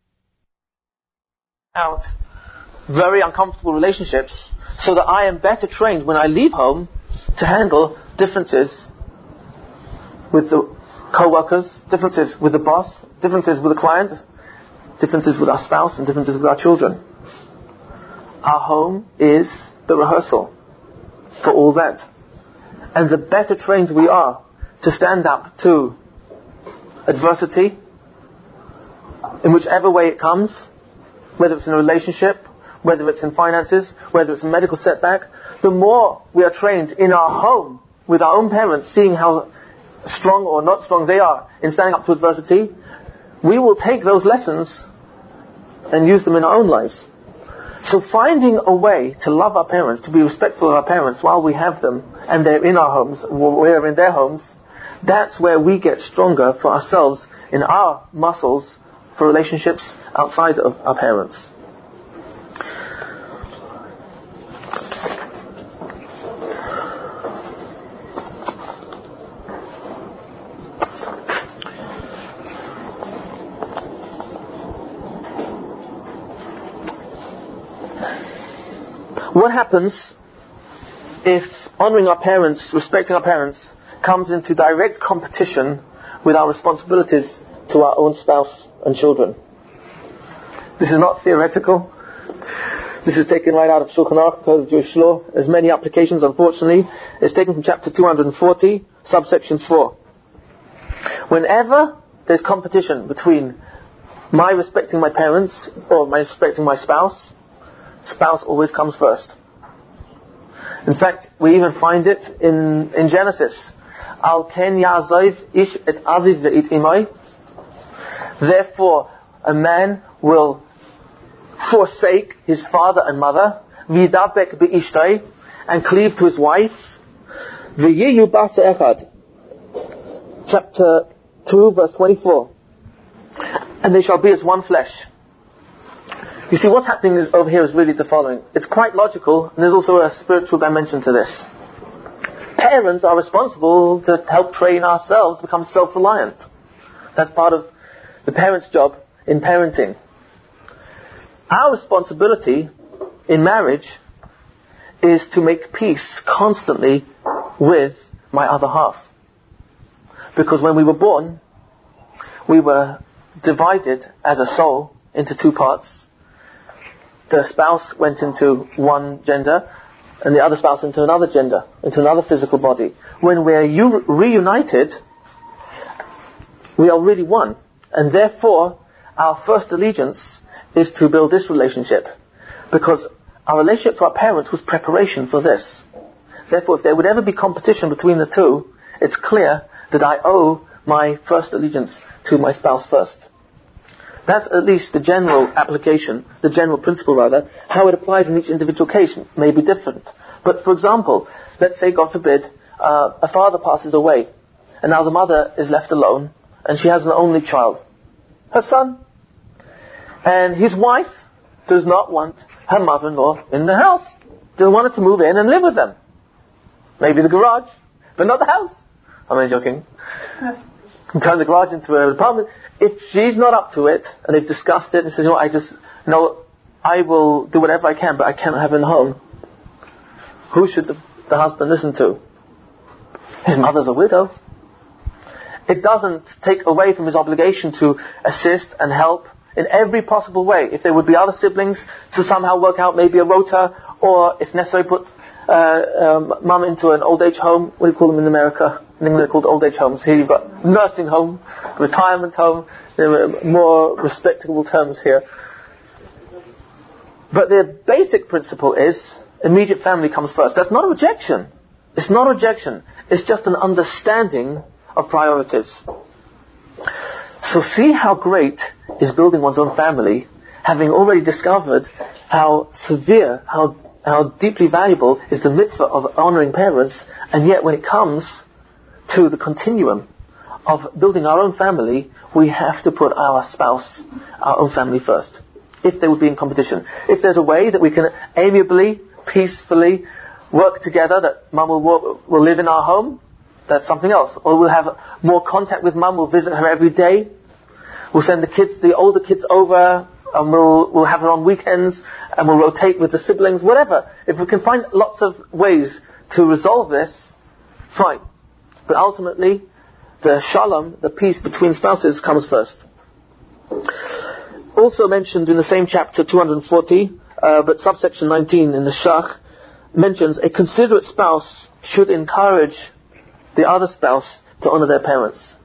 Out very uncomfortable relationships so that I am better trained when I leave home to handle differences with the co-workers, differences with the boss, differences with the client, differences with our spouse, and differences with our children. Our home is the rehearsal for all that. And the better trained we are to stand up to adversity, in whichever way it comes, whether it's in a relationship, whether it's in finances, whether it's a medical setback, the more we are trained in our home with our own parents, seeing how strong or not strong they are in standing up to adversity, we will take those lessons and use them in our own lives. So finding a way to love our parents, to be respectful of our parents while we have them, and they're in our homes, we're in their homes, that's where we get stronger for ourselves in our muscles for relationships outside of our parents. What happens if honoring our parents, respecting our parents, comes into direct competition with our responsibilities to our own spouse and children? This is not theoretical. This is taken right out of Shulchan Aruch, the Code of Jewish Law. There's many applications, unfortunately. It's taken from chapter two hundred forty, subsection four. Whenever there's competition between my respecting my parents or my respecting my spouse, spouse always comes first. In fact, we even find it in, in Genesis. Al ken ya'azov ish et aviv ve'it imay. Therefore, a man will forsake his father and mother, v'yidabek be'ishtay, and cleave to his wife. V'yiyu ba'aseh echad. Chapter two, verse twenty-four. And they shall be as one flesh. You see, what's happening is, over here is really the following. It's quite logical, and there's also a spiritual dimension to this. Parents are responsible to help train ourselves become self-reliant. That's part of the parent's job in parenting. Our responsibility in marriage is to make peace constantly with my other half. Because when we were born, we were divided as a soul into two parts. The spouse went into one gender, and the other spouse into another gender, into another physical body. When we're u- reunited, we are really one. And therefore, our first allegiance is to build this relationship. Because our relationship to our parents was preparation for this. Therefore, if there would ever be competition between the two, it's clear that I owe my first allegiance to my spouse first. That's at least the general application, the general principle rather. How it applies in each individual case may be different. But for example, let's say, God forbid, uh, a father passes away, and now the mother is left alone, and she has an only child, her son. And his wife does not want her mother-in-law in the house. Doesn't want her to move in and live with them. Maybe the garage, but not the house. I'm only joking. Turn the garage into an apartment. If she's not up to it, and they've discussed it, and says, you know, I just, you know, I will do whatever I can, but I can't have her in the home. Who should the, the husband listen to? His mother's a widow. It doesn't take away from his obligation to assist and help in every possible way. If there would be other siblings, to somehow work out maybe a rota, or if necessary put uh, um, mum into an old age home. What do you call them in America? In England they're called old age homes. Here you've got nursing home, retirement home. There are more respectable terms here. But the basic principle is immediate family comes first. That's not a rejection. It's not a rejection. It's just an understanding of priorities. So see how great is building one's own family, having already discovered how severe, how how deeply valuable is the mitzvah of honouring parents, and yet when it comes to the continuum of building our own family, we have to put our spouse, our own family first, if they would be in competition. If there's a way that we can amiably, peacefully work together, that mum will, will live in our home, that's something else. Or we'll have more contact with mum, we'll visit her every day, we'll send the kids, the older kids over, and we'll, we'll have her on weekends, and we'll rotate with the siblings, whatever. If we can find lots of ways to resolve this, fine. But ultimately, the shalom, the peace between spouses, comes first. Also mentioned in the same chapter, two hundred forty, uh, but subsection nineteen in the Shach, mentions a considerate spouse should encourage the other spouse to honour their parents.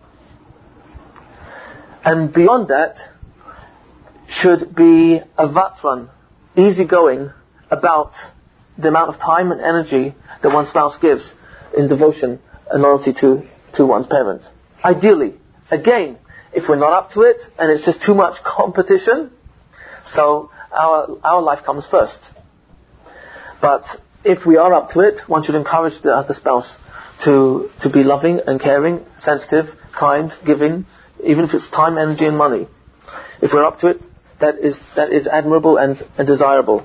And beyond that, should be a vatran, easygoing about the amount of time and energy that one spouse gives in devotion and loyalty to, to one's parent. Ideally, again, if we're not up to it and it's just too much competition, so our our life comes first. But if we are up to it, one should encourage the other spouse to to be loving and caring, sensitive, kind, giving, even if it's time, energy and money. If we're up to it, that is that is admirable and, and desirable.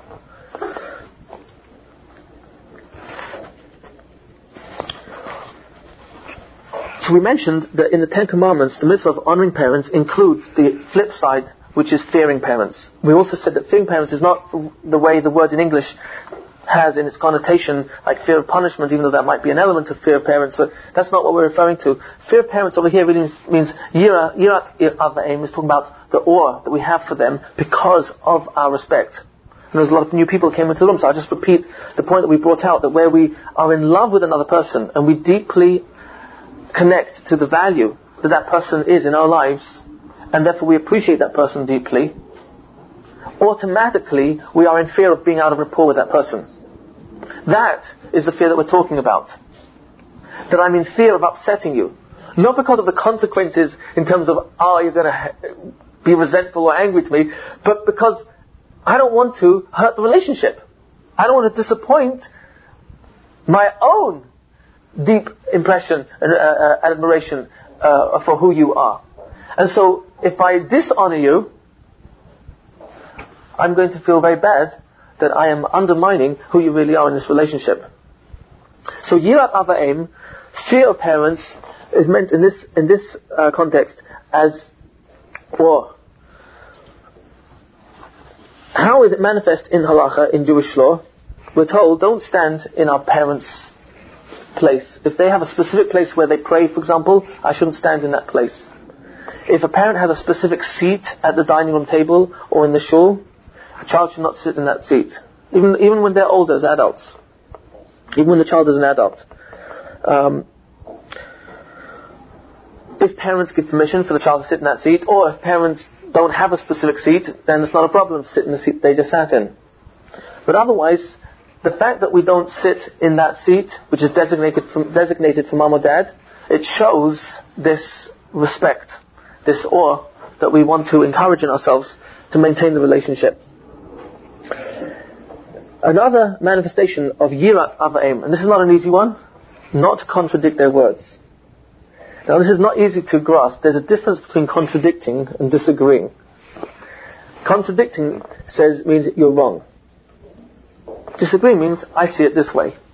So we mentioned that in the Ten Commandments, the mitzvah of honouring parents includes the flip side, which is fearing parents. We also said that fearing parents is not the way the word in English has in its connotation, like fear of punishment, even though that might be an element of fear of parents, but that's not what we're referring to. Fear of parents over here really means yira, yirat ava'im, is talking about the awe that we have for them because of our respect. And there's a lot of new people who came into the room, so I'll just repeat the point that we brought out, that where we are in love with another person and we deeply connect to the value that that person is in our lives, and therefore we appreciate that person deeply, automatically we are in fear of being out of rapport with that person. That is the fear that we're talking about. That I'm in fear of upsetting you. Not because of the consequences in terms of, oh, you're going to be resentful or angry to me, but because I don't want to hurt the relationship. I don't want to disappoint my own deep impression and uh, uh, admiration uh, for who you are. And so, if I dishonour you, I'm going to feel very bad that I am undermining who you really are in this relationship. So, yirat ava'im, fear of parents, is meant in this in this uh, context as, or how is it manifest in halacha, in Jewish law? We're told, don't stand in our parents' place. If they have a specific place where they pray, for example, I shouldn't stand in that place. If a parent has a specific seat at the dining room table or in the shul, a child should not sit in that seat. Even even when they're older as adults. Even when the child is an adult. Um, if parents give permission for the child to sit in that seat, or if parents don't have a specific seat, then it's not a problem to sit in the seat they just sat in. But otherwise, the fact that we don't sit in that seat, which is designated for, designated for mom or dad, it shows this respect, this awe that we want to encourage in ourselves to maintain the relationship. Another manifestation of yirat ava'im, and this is not an easy one, not to contradict their words. Now this is not easy to grasp. There's a difference between contradicting and disagreeing. Contradicting says means you're wrong. Disagree means, I see it this way.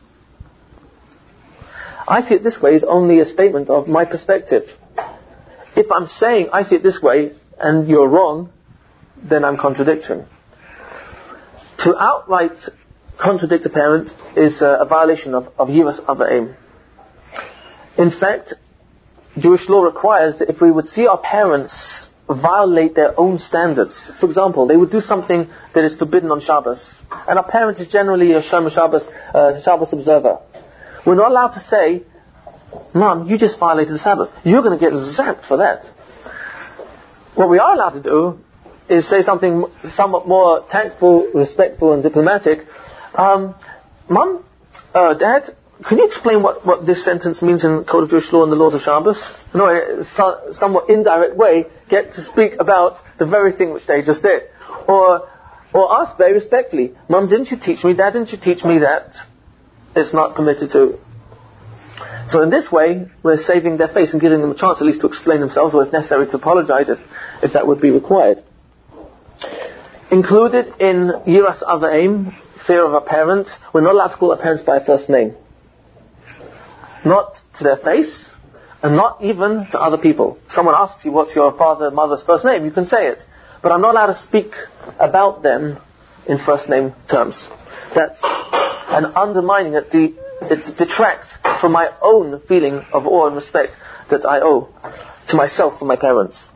I see it this way is only a statement of my perspective. If I'm saying, I see it this way, and you're wrong, then I'm contradicting. To outright contradict a parent is a, a violation of, of yiras ava'im. In fact, Jewish law requires that if we would see our parents violate their own standards, for example, they would do something that is forbidden on Shabbos, and our parent is generally a Shomer Shabbos, uh, Shabbos observer, we're not allowed to say, Mom, you just violated the Sabbath. You're going to get zapped for that. What we are allowed to do is say something somewhat more tactful, respectful, and diplomatic. Um, Mom, uh, Dad, can you explain what, what this sentence means in Code of Jewish Law and the Laws of Shabbos? No, in a so, somewhat indirect way, get to speak about the very thing which they just did. Or, or ask very respectfully, Mom, didn't you teach me, Dad, didn't you teach me that it's not permitted to? So in this way, we're saving their face and giving them a chance at least to explain themselves, or if necessary to apologize if, if that would be required. Included in Yiras Avayim, fear of a parent, we're not allowed to call our parents by a first name. Not to their face, and not even to other people. Someone asks you what's your father and mother's first name, you can say it. But I'm not allowed to speak about them in first name terms. That's an undermining that de- it detracts from my own feeling of awe and respect that I owe to myself and my parents.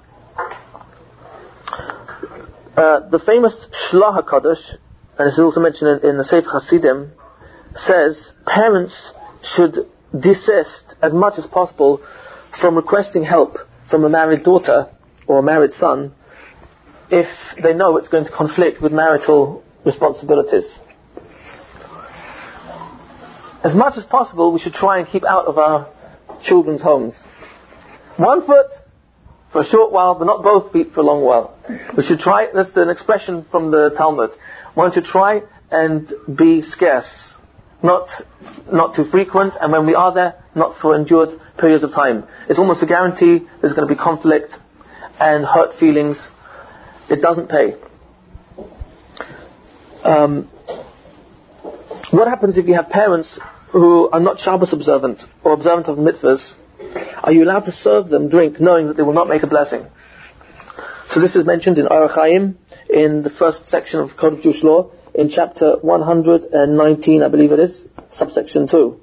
Uh, the famous Shlah HaKadosh, and it's also mentioned in, in the Sefer Hasidim, says parents should desist as much as possible from requesting help from a married daughter or a married son if they know it's going to conflict with marital responsibilities. As much as possible, we should try and keep out of our children's homes. One foot for a short while, but not both feet for a long while. We should try, that's an expression from the Talmud, one should try and be scarce, not not too frequent, and when we are there, not for endured periods of time. It's almost a guarantee there's going to be conflict and hurt feelings. It doesn't pay. Um, what happens if you have parents who are not Shabbos observant or observant of the mitzvahs? Are you allowed to serve them drink knowing that they will not make a blessing? So this is mentioned in Orach Chaim in the first section of Code of Jewish Law in chapter one hundred nineteen, I believe it is, subsection two.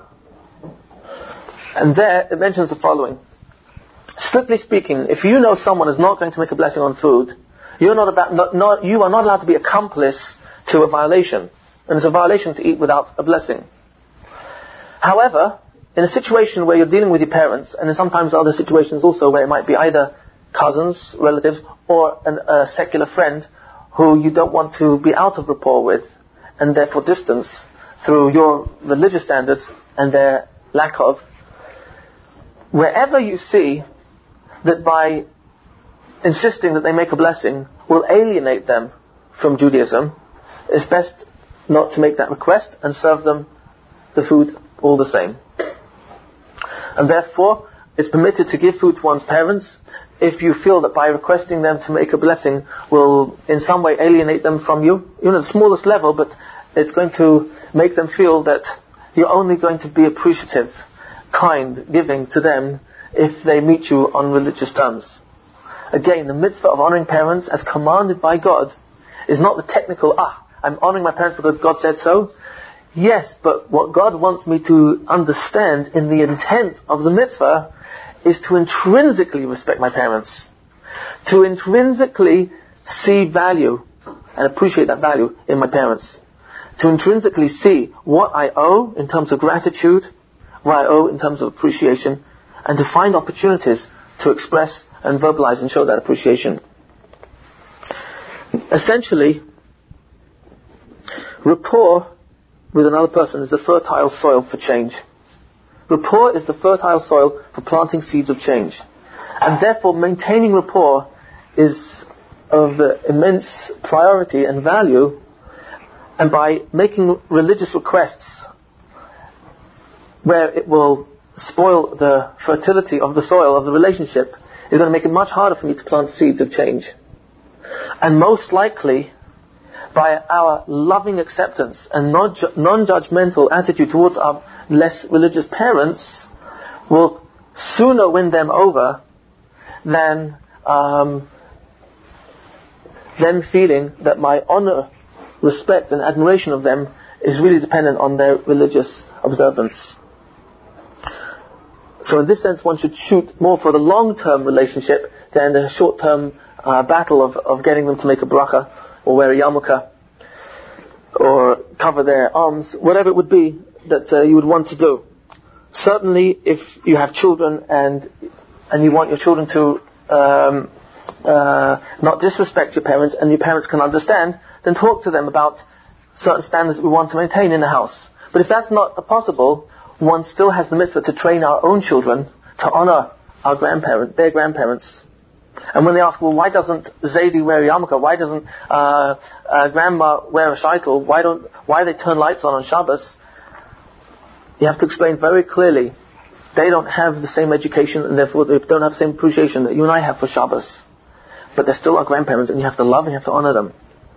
And there it mentions the following. Strictly speaking, if you know someone is not going to make a blessing on food, you're not about, not, not, you are not allowed to be accomplice to a violation. And it's a violation to eat without a blessing. However, in a situation where you're dealing with your parents, and in sometimes other situations also where it might be either cousins, relatives, or an, a secular friend who you don't want to be out of rapport with, and therefore distance through your religious standards and their lack of, wherever you see that by insisting that they make a blessing will alienate them from Judaism, it's best not to make that request and serve them the food all the same. And therefore, it's permitted to give food to one's parents if you feel that by requesting them to make a blessing will in some way alienate them from you, even at the smallest level, but it's going to make them feel that you're only going to be appreciative, kind, giving to them if they meet you on religious terms. Again, the mitzvah of honoring parents as commanded by God is not the technical, ah, I'm honoring my parents because God said so. Yes, but what God wants me to understand in the intent of the mitzvah is to intrinsically respect my parents. To intrinsically see value and appreciate that value in my parents. To intrinsically see what I owe in terms of gratitude, what I owe in terms of appreciation, and to find opportunities to express and verbalize and show that appreciation. Essentially, rapport with another person is the fertile soil for change. Rapport is the fertile soil for planting seeds of change. And therefore, maintaining rapport is of uh, immense priority and value. And by making religious requests where it will spoil the fertility of the soil, of the relationship, is going to make it much harder for me to plant seeds of change. And most likely, by our loving acceptance and non-judgmental attitude towards our less religious parents, will sooner win them over than um, them feeling that my honor, respect and admiration of them is really dependent on their religious observance. So in this sense, one should shoot more for the long-term relationship than the short-term uh, battle of, of getting them to make a bracha or wear a yarmulke or cover their arms, whatever it would be that uh, you would want to do. Certainly, if you have children and and you want your children to um, uh, not disrespect your parents, and your parents can understand, then talk to them about certain standards that we want to maintain in the house. But if that's not possible, one still has the mitzvah to train our own children to honor our grandparents, their grandparents. And when they ask, well, why doesn't Zaidi wear a yarmulke? Why doesn't uh, uh, grandma wear a shaitel? Why don't why do they turn lights on on Shabbos? You have to explain very clearly. They don't have the same education, and therefore they don't have the same appreciation that you and I have for Shabbos. But they're still our grandparents, and you have to love and you have to honor them.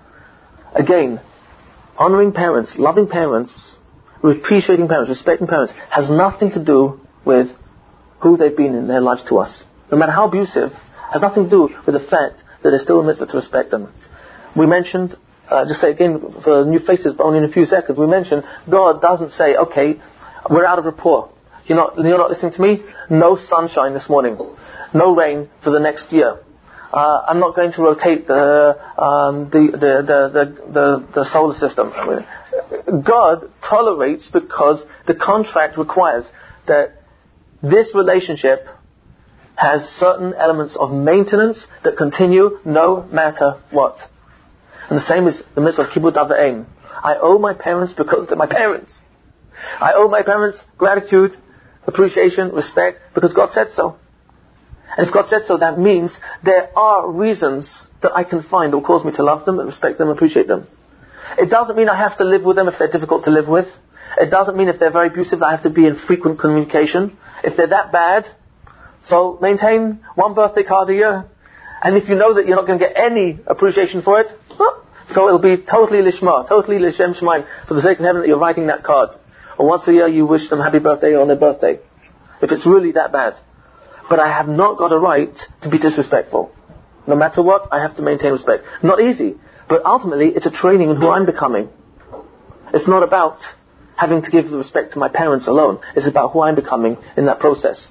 Again, honoring parents, loving parents, appreciating parents, respecting parents, has nothing to do with who they've been in their lives to us. No matter how abusive, has nothing to do with the fact that there's still a mitzvah to respect them. We mentioned, uh, just say again for new faces, but only in a few seconds, we mentioned God doesn't say, okay, we're out of rapport. You're not, you're not listening to me? No sunshine this morning. No rain for the next year. Uh, I'm not going to rotate the, um, the, the, the, the, the, the solar system. I mean, God tolerates because the contract requires that this relationship has certain elements of maintenance that continue no matter what. And the same is the mitzvah of kibbud av v'em. I owe my parents because they're my parents. I owe my parents gratitude, appreciation, respect, because God said so. And if God said so, that means there are reasons that I can find that will cause me to love them and respect them and appreciate them. It doesn't mean I have to live with them if they're difficult to live with. It doesn't mean if they're very abusive that I have to be in frequent communication. If they're that bad, so maintain one birthday card a year. And if you know that you're not going to get any appreciation for it, so it'll be totally lishma, totally lishem shemaim, for the sake of heaven that you're writing that card. Or once a year you wish them happy birthday on their birthday. If it's really that bad. But I have not got a right to be disrespectful. No matter what, I have to maintain respect. Not easy, but ultimately it's a training in who I'm becoming. It's not about having to give the respect to my parents alone. It's about who I'm becoming in that process.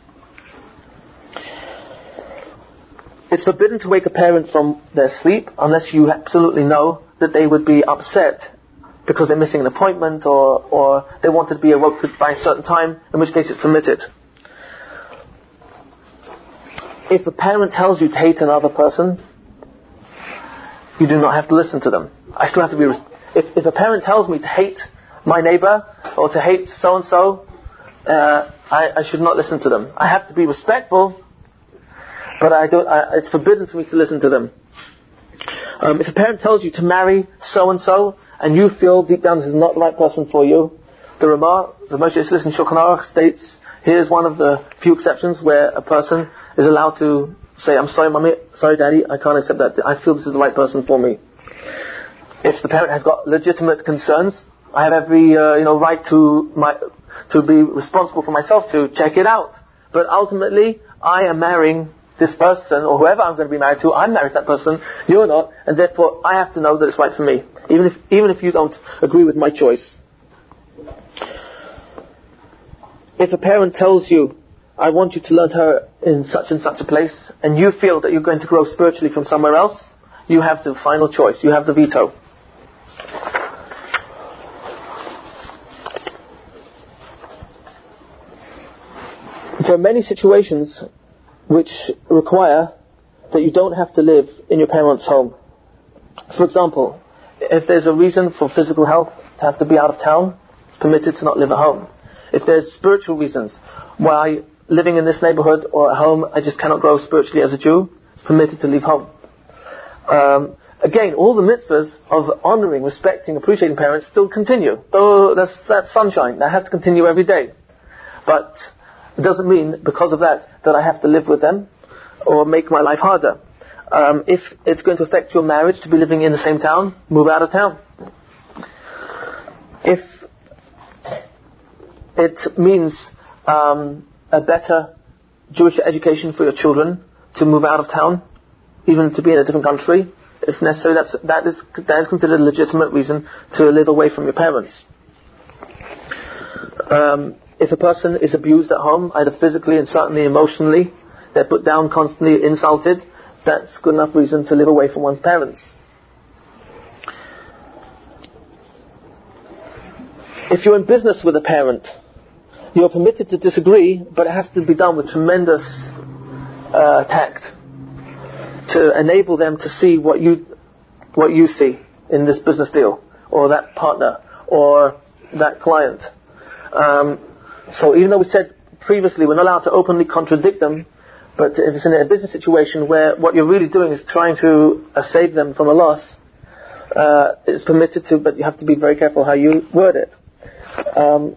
It's forbidden to wake a parent from their sleep unless you absolutely know that they would be upset because they're missing an appointment or, or they wanted to be awoke by a certain time, in which case it's permitted. If a parent tells you to hate another person, you do not have to listen to them. I still have to be... Res- if, if a parent tells me to hate my neighbor or to hate so-and-so, uh, I, I should not listen to them. I have to be respectful, but I don't, I, it's forbidden for me to listen to them. Um, if a parent tells you to marry so-and-so, and you feel deep down this is not the right person for you, the Ramah, the Moshe Isserles in Shulchan Aruch states, here's one of the few exceptions where a person is allowed to say, I'm sorry mommy, sorry daddy, I can't accept that, I feel this is the right person for me. If the parent has got legitimate concerns, I have every uh, you know right to my to be responsible for myself to check it out. But ultimately, I am marrying this person, or whoever I'm going to be married to, I'm married to that person, you're not, and therefore I have to know that it's right for me, even if even if you don't agree with my choice. If a parent tells you, I want you to learn her in such and such a place, and you feel that you're going to grow spiritually from somewhere else, you have the final choice, you have the veto. There are many situations which require that you don't have to live in your parents' home. For example, if there's a reason for physical health to have to be out of town, it's permitted to not live at home. If there's spiritual reasons why living in this neighborhood or at home I just cannot grow spiritually as a Jew, it's permitted to leave home. Um, again, all the mitzvahs of honoring, respecting, appreciating parents still continue. Though that's, that's sunshine, that has to continue every day. But it doesn't mean, because of that, that I have to live with them or make my life harder. Um, if it's going to affect your marriage to be living in the same town, move out of town. If it means um, a better Jewish education for your children to move out of town, even to be in a different country, if necessary, that's, that is that is considered a legitimate reason to live away from your parents. Um, If a person is abused at home, either physically and certainly emotionally, they're put down, constantly insulted, that's good enough reason to live away from one's parents. If you're in business with a parent, you're permitted to disagree, but it has to be done with tremendous uh, tact to enable them to see what you what you see in this business deal, or that partner, or that client. Um, so even though we said previously we're not allowed to openly contradict them, but if it's in a business situation where what you're really doing is trying to uh, save them from a loss, uh, it's permitted to, but you have to be very careful how you word it. Um,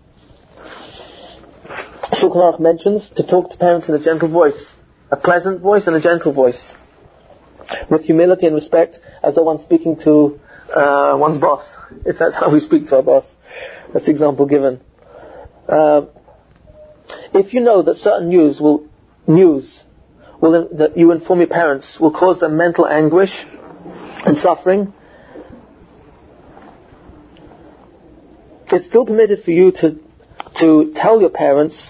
Shulchan Aruch mentions to talk to parents in a gentle voice, a pleasant voice and a gentle voice, with humility and respect, as though one's speaking to uh, one's boss, if that's how we speak to our boss. That's the example given. Uh, if you know that certain news will news will that you inform your parents will cause them mental anguish and suffering, it's still permitted for you to to tell your parents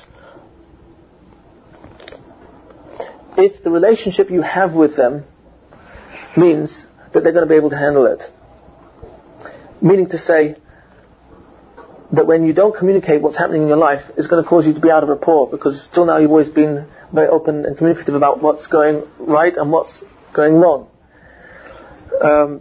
if the relationship you have with them means that they're going to be able to handle it. Meaning to say that when you don't communicate what's happening in your life, it's going to cause you to be out of rapport, because till now you've always been very open and communicative about what's going right and what's going wrong. Um,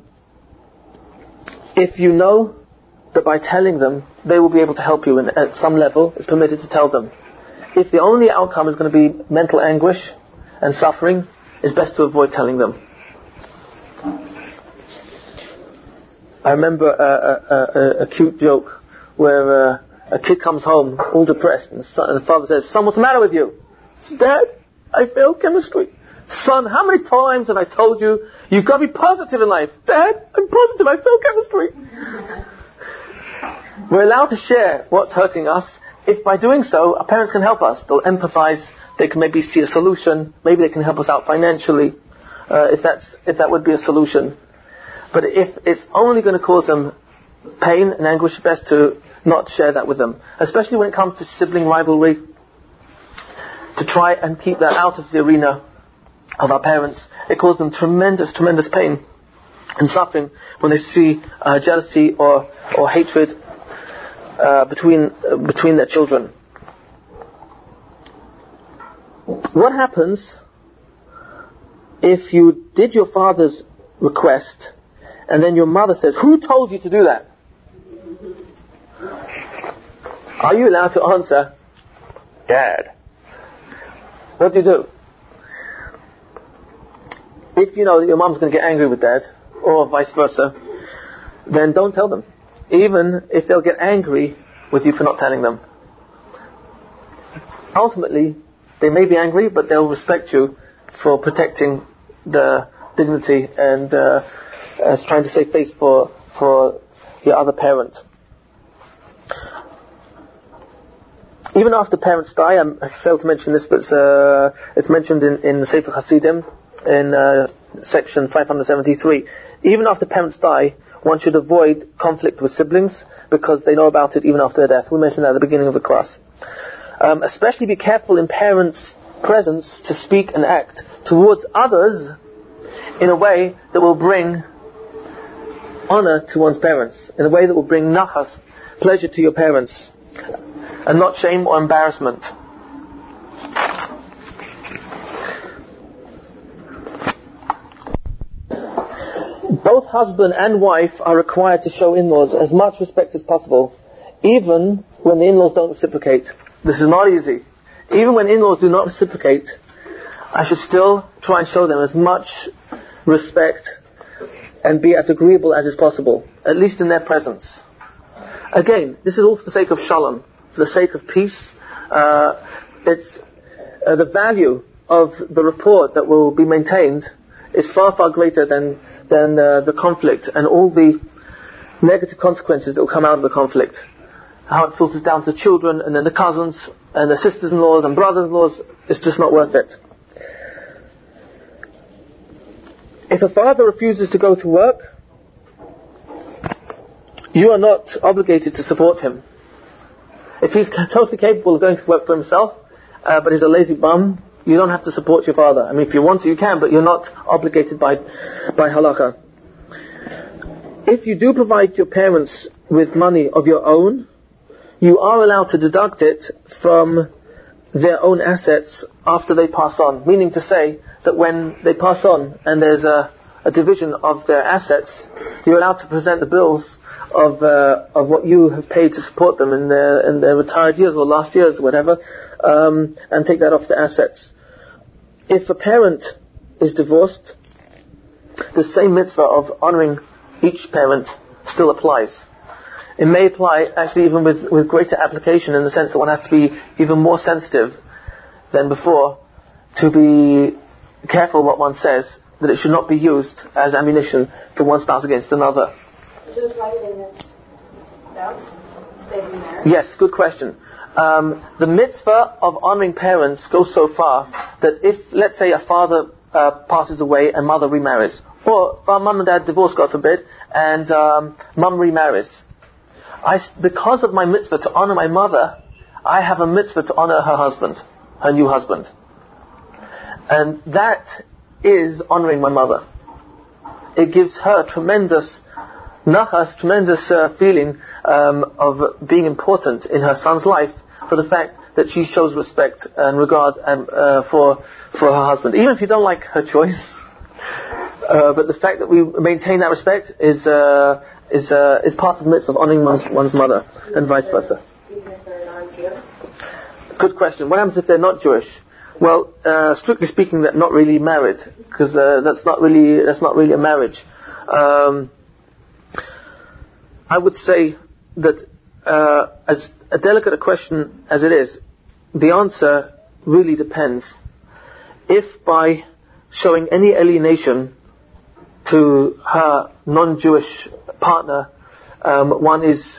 if you know that by telling them they will be able to help you, and at some level it's permitted to tell them. If the only outcome is going to be mental anguish and suffering, it's best to avoid telling them. I remember a, a, a, a cute joke where uh, a kid comes home all depressed, and the, son, and the father says, "Son, what's the matter with you?" He says, "Dad, I failed chemistry." "Son, how many times have I told you you've got to be positive in life?" "Dad, I'm positive, I failed chemistry." We're allowed to share what's hurting us if by doing so our parents can help us. They'll empathize, they can maybe see a solution, maybe they can help us out financially, uh, if that's if that would be a solution. But if it's only going to cause them pain and anguish, best to not share that with them, especially when it comes to sibling rivalry, to try and keep that out of the arena of our parents. It causes them tremendous, tremendous pain and suffering when they see uh, jealousy or, or hatred uh, between uh, between their children. What happens if you did your father's request and then your mother says, "Who told you to do that?" Are you allowed to answer, "Dad"? What do you do? If you know that your mom's going to get angry with Dad, or vice versa, then don't tell them, even if they'll get angry with you for not telling them. Ultimately, they may be angry, but they'll respect you for protecting the dignity and uh, as trying to save face for for your other parent. Even after parents die, I'm, I failed to mention this, but it's, uh, it's mentioned in, in the Sefer Hasidim, in uh, section five seventy-three. Even after parents die, one should avoid conflict with siblings, because they know about it even after their death. We mentioned that at the beginning of the class. Um, especially be careful in parents' presence to speak and act towards others in a way that will bring honor to one's parents, in a way that will bring nachas, pleasure to your parents, and not shame or embarrassment. Both husband and wife are required to show in-laws as much respect as possible, even when the in-laws don't reciprocate. This is not easy. Even when in-laws do not reciprocate, I should still try and show them as much respect and be as agreeable as is possible, at least in their presence. Again, this is all for the sake of shalom, for the sake of peace. Uh, it's uh, the value of the rapport that will be maintained is far, far greater than than uh, the conflict and all the negative consequences that will come out of the conflict. How it filters down to children, and then the cousins, and the sisters-in-laws and brothers-in-laws. It's just not worth it. If a father refuses to go to work, you are not obligated to support him. If he's totally capable of going to work for himself, uh, but he's a lazy bum, you don't have to support your father. I mean, if you want to, you can, but you're not obligated by by halakha. If you do provide your parents with money of your own, you are allowed to deduct it from their own assets after they pass on. Meaning to say that when they pass on and there's a, a division of their assets, you're allowed to present the bills of uh, of what you have paid to support them in their in their retired years or last years or whatever, um, and take that off the assets. If a parent is divorced, the same mitzvah of honouring each parent still applies. It may apply actually even with, with greater application, in the sense that one has to be even more sensitive than before to be careful what one says, that it should not be used as ammunition for one spouse against another. Does it apply to the spouse? They've been married? Yes, good question. Um, the mitzvah of honouring parents goes so far that if, let's say, a father uh, passes away and mother remarries, or if our mum and dad divorce, God forbid, and um, mum remarries, I, because of my mitzvah to honour my mother, I have a mitzvah to honour her husband, her new husband. And that is honouring my mother. It gives her tremendous nachas, tremendous uh, feeling um, of being important in her son's life, for the fact that she shows respect and regard and, uh, for for her husband. Even if you don't like her choice, uh, but the fact that we maintain that respect is uh, is uh, is part of the mitzvah of honouring one's, one's mother, and vice versa. Even if they're non-Jew? Good question. What happens if they're not Jewish? Well, uh, strictly speaking, they're not really married, because uh, that's not really that's not really a marriage. Um, I would say that uh, as a delicate a question as it is, the answer really depends. If by showing any alienation to her non-Jewish partner, um, one is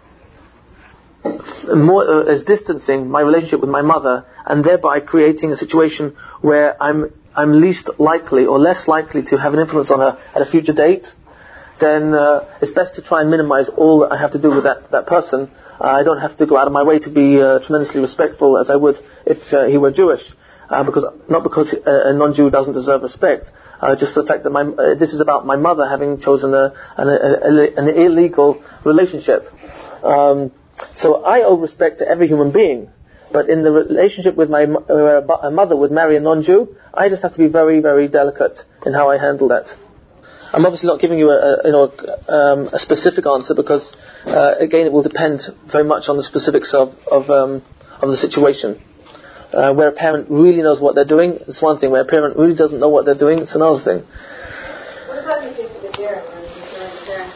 more uh, is distancing my relationship with my mother, and thereby creating a situation where I'm I'm least likely or less likely to have an influence on her at a future date, then uh, it's best to try and minimize all that I have to do with that, that person. Uh, I don't have to go out of my way to be uh, tremendously respectful as I would if uh, he were Jewish. Uh, because not because a, a non-Jew doesn't deserve respect, uh, just the fact that my, uh, this is about my mother having chosen a, an, a, an illegal relationship. Um, so I owe respect to every human being, but in the relationship with my uh, a mother would marry a non-Jew, I just have to be very, very delicate in how I handle that. I'm obviously not giving you a, a you know um, a specific answer, because uh, again it will depend very much on the specifics of of, um, of the situation. Uh, where a parent really knows what they're doing, it's one thing. Where a parent really doesn't know what they're doing, it's another thing. What about in the case of a dairy, where the parents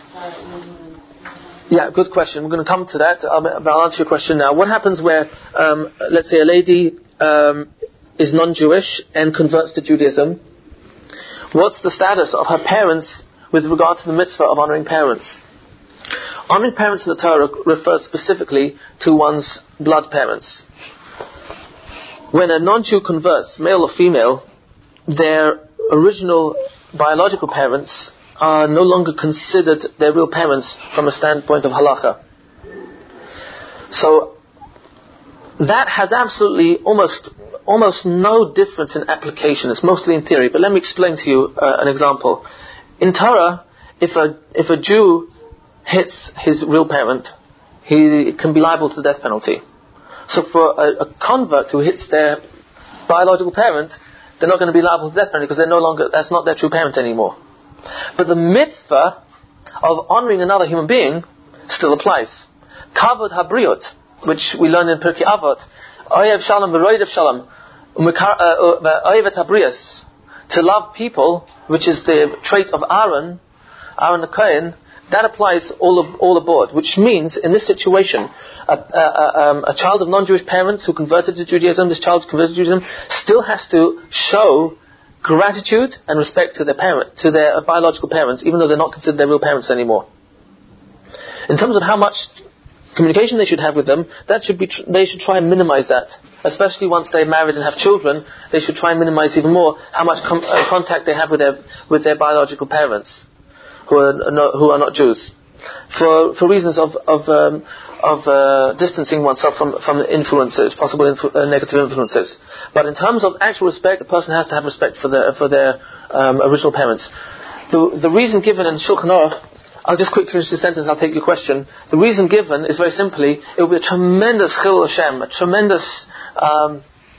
are Yeah, good question. We're going to come to that. I'll, I'll answer your question now. What happens where, um, let's say, a lady um, is non-Jewish and converts to Judaism? What's the status of her parents with regard to the mitzvah of honouring parents? Honouring parents in the Torah refers specifically to one's blood parents. When a non-Jew converts, male or female, their original biological parents are no longer considered their real parents from a standpoint of halacha. So that has absolutely almost almost no difference in application. It's mostly in theory. But let me explain to you uh, an example. In Torah, if a if a Jew hits his real parent, he can be liable to the death penalty. So for a, a convert who hits their biological parent, they're not going to be liable to death penalty, because they're no longer, that's not their true parent anymore. But the mitzvah of honouring another human being still applies. Kavod habriot, which we learn in Pirkei Avot, oyev shalom v'roidev shalom, oyev et habrios, to love people, which is the trait of Aaron, Aaron the Kohen, that applies all of, all aboard. Which means, in this situation, a, a, um, a child of non-Jewish parents who converted to Judaism, this child converted to Judaism, still has to show gratitude and respect to their parent, to their biological parents, even though they're not considered their real parents anymore. In terms of how much communication they should have with them, that should be tr- they should try and minimize that. Especially once they're married and have children, they should try and minimize even more how much com- uh, contact they have with their with their biological parents, who are not, who are not Jews. for for reasons of of um, of uh, distancing oneself from from the influences, possible influ- uh, negative influences. But in terms of actual respect, a person has to have respect for their for their um, original parents. The the reason given in Shulchan Aruch, I'll just quickly finish the sentence, I'll take your question. The reason given is very simply, it will be a tremendous chilul Hashem, a tremendous um,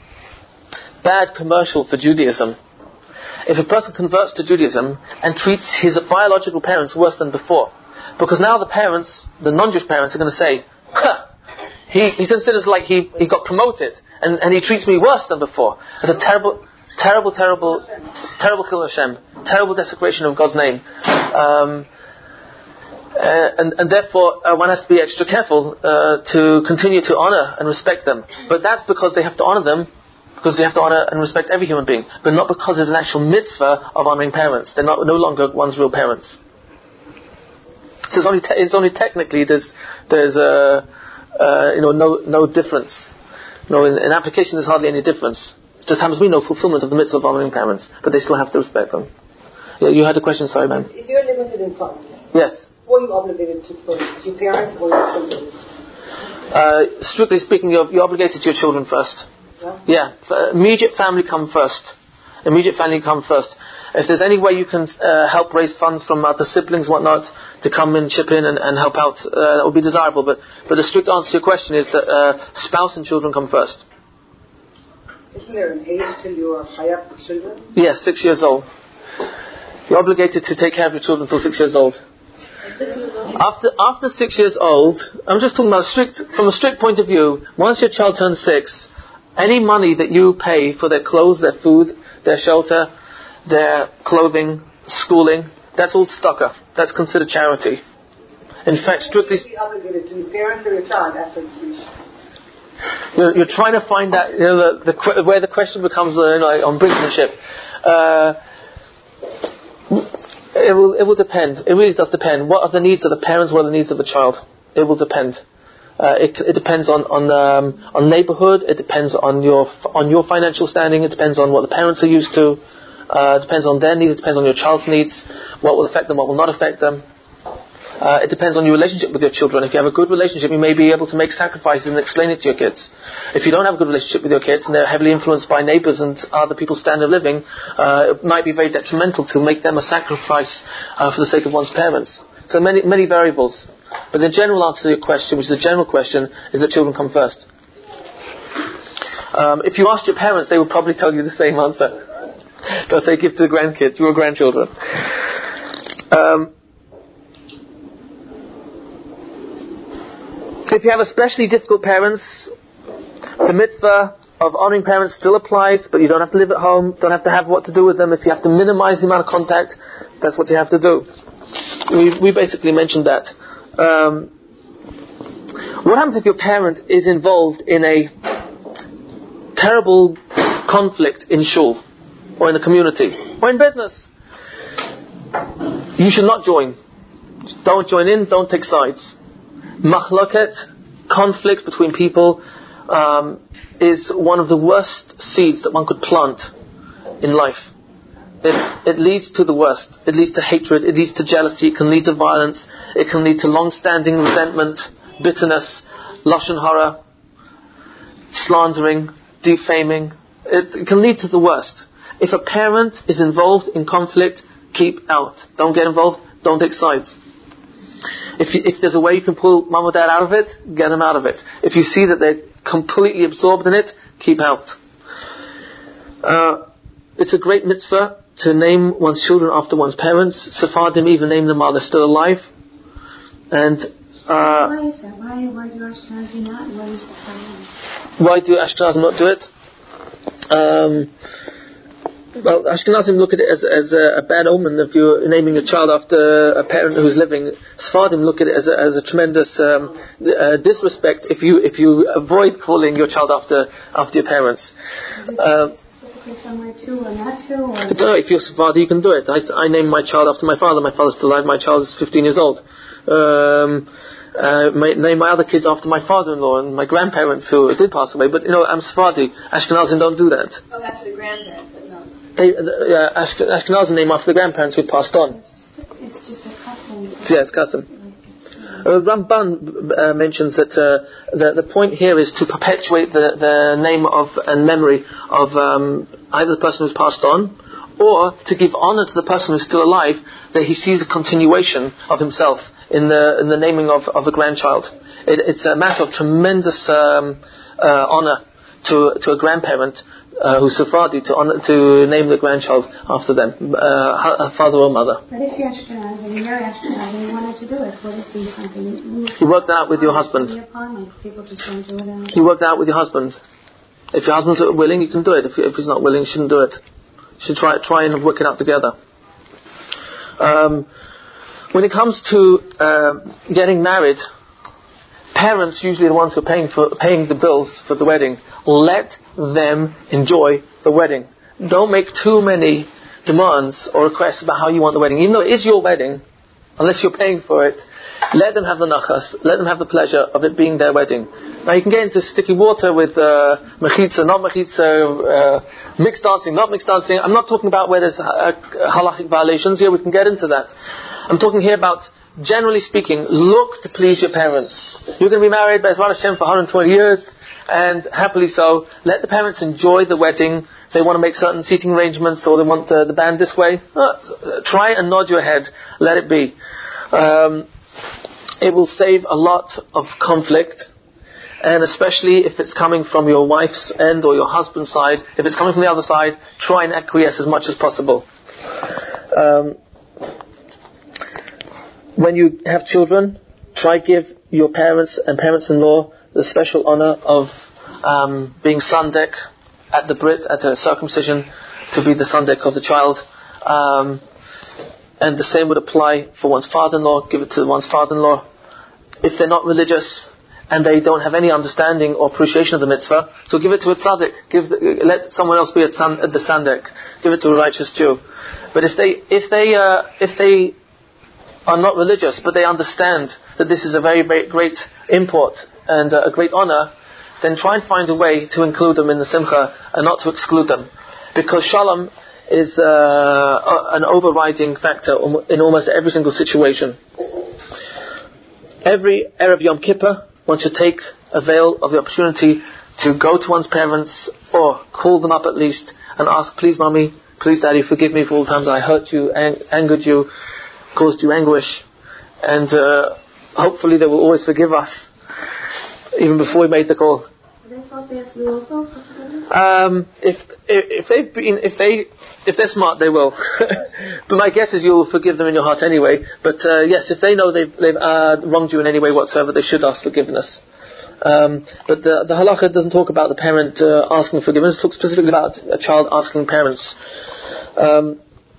bad commercial for Judaism. If a person converts to Judaism and treats his biological parents worse than before, because now the parents, the non-Jewish parents, are going to say, huh, he, he considers like he, he got promoted, and, and he treats me worse than before. It's a terrible, terrible, terrible, terrible chilul Hashem, terrible desecration of God's name. Um, Uh, and, and therefore uh, one has to be extra careful uh, to continue to honor and respect them. But that's because they have to honor them, because they have to honor and respect every human being, but not because there's an actual mitzvah of honoring parents. They're not, no longer one's real parents. So it's only te- it's only technically there's there's uh, uh, you know no no difference. No, in, in application there's hardly any difference. It just happens to be no fulfillment of the mitzvah of honoring parents, but they still have to respect them. Yeah, you had a question, sorry, ma'am. If you're limited in funds, yes. Who are you obligated to first? Your parents or your children? Uh, strictly speaking, you're, you're obligated to your children first. Yeah. Yeah. F- immediate family come first. Immediate family come first. If there's any way you can uh, help raise funds from other siblings, whatnot, to come and chip in and, and help out, uh, that would be desirable. But but the strict answer to your question is that uh, spouse and children come first. Isn't there an age till you are high up for children? Yes, six years old. You're obligated to take care of your children until six years old. After after six years old, I'm just talking about strict from a strict point of view. Once your child turns six, any money that you pay for their clothes, their food, their shelter, their clothing, schooling, that's all tzedakah. That's considered charity. In fact, strictly, Be obligated to your parents or your child after the you're, you're trying to find that, you know, the, the where the question becomes uh, you know, like on brinkmanship. Uh, It will, it will depend. It really does depend. What are the needs of the parents? What are the needs of the child? It will depend. Uh, it, it depends on on um, on neighborhood. It depends on your on your financial standing. It depends on what the parents are used to. Uh, it depends on their needs. It depends on your child's needs. What will affect them? What will not affect them? Uh, it depends on your relationship with your children. If you have a good relationship, you may be able to make sacrifices and explain it to your kids. If you don't have a good relationship with your kids and they're heavily influenced by neighbours and other people's standard of living, uh, it might be very detrimental to make them a sacrifice uh, for the sake of one's parents. So many many variables. But the general answer to your question, which is a general question, is that children come first. Um, if you asked your parents, they would probably tell you the same answer. They'll say, give to the grandkids, your grandchildren. Um, If you have especially difficult parents, the mitzvah of honoring parents still applies, but you don't have to live at home, don't have to have what to do with them. If you have to minimize the amount of contact, that's what you have to do. We, we basically mentioned that. Um, what happens if your parent is involved in a terrible conflict in shul, or in the community, or in business? You should not join. Don't join in, don't take sides. Machloket, conflict between people, um, is one of the worst seeds that one could plant in life. It, it leads to the worst. It leads to hatred, it leads to jealousy, it can lead to violence, it can lead to long-standing resentment, bitterness, lashon hara, slandering, defaming. It, it can lead to the worst. If a parent is involved in conflict, keep out. Don't get involved, don't take sides. If you, if there's a way you can pull mom or dad out of it, get them out of it. If you see that they're completely absorbed in it, keep out. Uh, it's a great mitzvah to name one's children after one's parents. Sephardim even name them while they're still alive. And uh, why is that? Why why do Ashkenazi not? Why do Sephardim? Why do Ashkenazim not do it? Um, Well, Ashkenazim look at it as, as a, a bad omen if you're naming a child after a parent who's living. Sephardim look at it as a, as a tremendous um, uh, disrespect if you if you avoid calling your child after after your parents. Is it Uh, specifically somewhere to or not to? Or? I don't know, if you're Sephardi, you can do it. I, I named my child after my father. My father's still alive. My child is fifteen years old. Um, uh, my, name my other kids after my father-in-law and my grandparents who did pass away. But you know, I'm Sephardi. Ashkenazim don't do that. Oh, after the grandparents, but no. They, uh, Ashkenazim name after the grandparents who passed on. It's just a, it's just a custom. Yeah, it's custom. Like it's Uh, Ramban uh, mentions that uh, the, the point here is to perpetuate the, the name of and memory of um, either the person who's passed on, or to give honor to the person who's still alive, that he sees a continuation of himself in the in the naming of, of a grandchild. It, it's a matter of tremendous um, uh, honor to to a grandparent uh, who's Sephardi to honor, to name the grandchild after them, uh, father or mother. But if you're Ashkenazi and you're Ashkenazi and you wanted to do it, would it be something you... You worked out with your husband. Upon, like people just don't do it anymore. You worked out with your husband. If your husband's willing, you can do it. If, if he's not willing, you shouldn't do it. You should try try and work it out together. Um, when it comes to uh, getting married, parents usually are the ones who are paying for paying the bills for the wedding. Let them enjoy the wedding. Don't make too many demands or requests about how you want the wedding. Even though it is your wedding, unless you're paying for it, let them have the nachas, let them have the pleasure of it being their wedding. Now you can get into sticky water with uh, mechitza, not mechitza, uh, mixed dancing, not mixed dancing. I'm not talking about where there's uh, halachic violations here, we can get into that. I'm talking here about, generally speaking, look to please your parents. You're going to be married by Ezrat Hashem for one hundred twenty years, and happily so. Let the parents enjoy the wedding. They want to make certain seating arrangements, or they want uh, the band this way. Uh, try and nod your head. Let it be. Um, it will save a lot of conflict, and especially if it's coming from your wife's end or your husband's side. If it's coming from the other side, try and acquiesce as much as possible. Um, when you have children, try give your parents and parents-in-law the special honor of um, being sandek at the Brit, at a circumcision, to be the sandek of the child. Um, and the same would apply for one's father-in-law. Give it to one's father-in-law. If they're not religious and they don't have any understanding or appreciation of the mitzvah, so give it to a tzaddik. Give the, let someone else be at, san, at the sandek. Give it to a righteous Jew. But if they if they uh, if they are not religious, but they understand that this is a very, very great import and uh, a great honor, then try and find a way to include them in the simcha and not to exclude them. Because shalom is uh, an overriding factor in almost every single situation. Every Erev Yom Kippur, one should take avail of the opportunity to go to one's parents, or call them up at least, and ask, please mommy, please daddy, forgive me for all the times I hurt you, ang- angered you, caused you anguish, and uh, hopefully they will always forgive us, even before we made the call. Are they supposed to ask you also for forgiveness? Um, if, if if they've been if they if they're smart, they will. But my guess is you'll forgive them in your heart anyway. But uh, yes, if they know they've they've uh, wronged you in any way whatsoever, they should ask forgiveness. Um, but the the halacha doesn't talk about the parent uh, asking forgiveness. It talks specifically about a child asking parents. Um,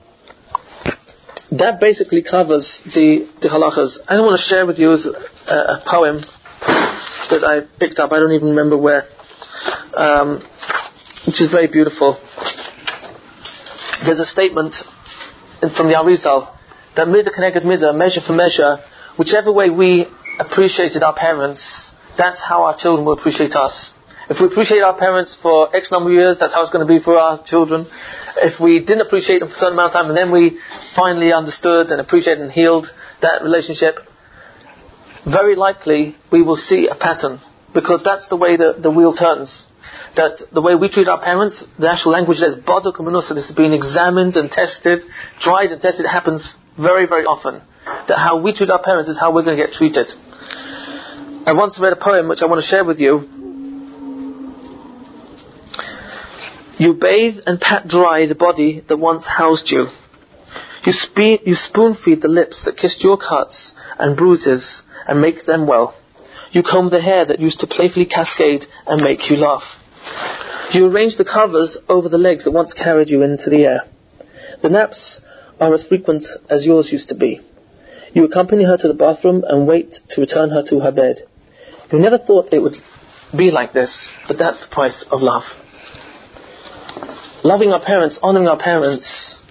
that basically covers the the halachas. I want to share with you is a, a poem that I picked up. I don't even remember where. Um, which is very beautiful. There's a statement from the Arizal that midah keneged midah, measure for measure, whichever way we appreciated our parents, that's how our children will appreciate us. If we appreciate our parents for X number of years, that's how it's going to be for our children. If we didn't appreciate them for a certain amount of time and then we finally understood and appreciated and healed that relationship, very likely we will see a pattern, because that's the way the, the wheel turns. That the way we treat our parents, the actual language says baduk u'menusa, this has been examined and tested, tried and tested. It happens very, very often. That how we treat our parents is how we're going to get treated. I once read a poem which I want to share with you. You bathe and pat dry the body that once housed you. You, spe- you spoon feed the lips that kissed your cuts and bruises and make them well. You comb the hair that used to playfully cascade and make you laugh. You arrange the covers over the legs that once carried you into the air. The naps are as frequent as yours used to be. You accompany her to the bathroom and wait to return her to her bed. You never thought it would be like this, but that's the price of love. Loving our parents, honouring our parents,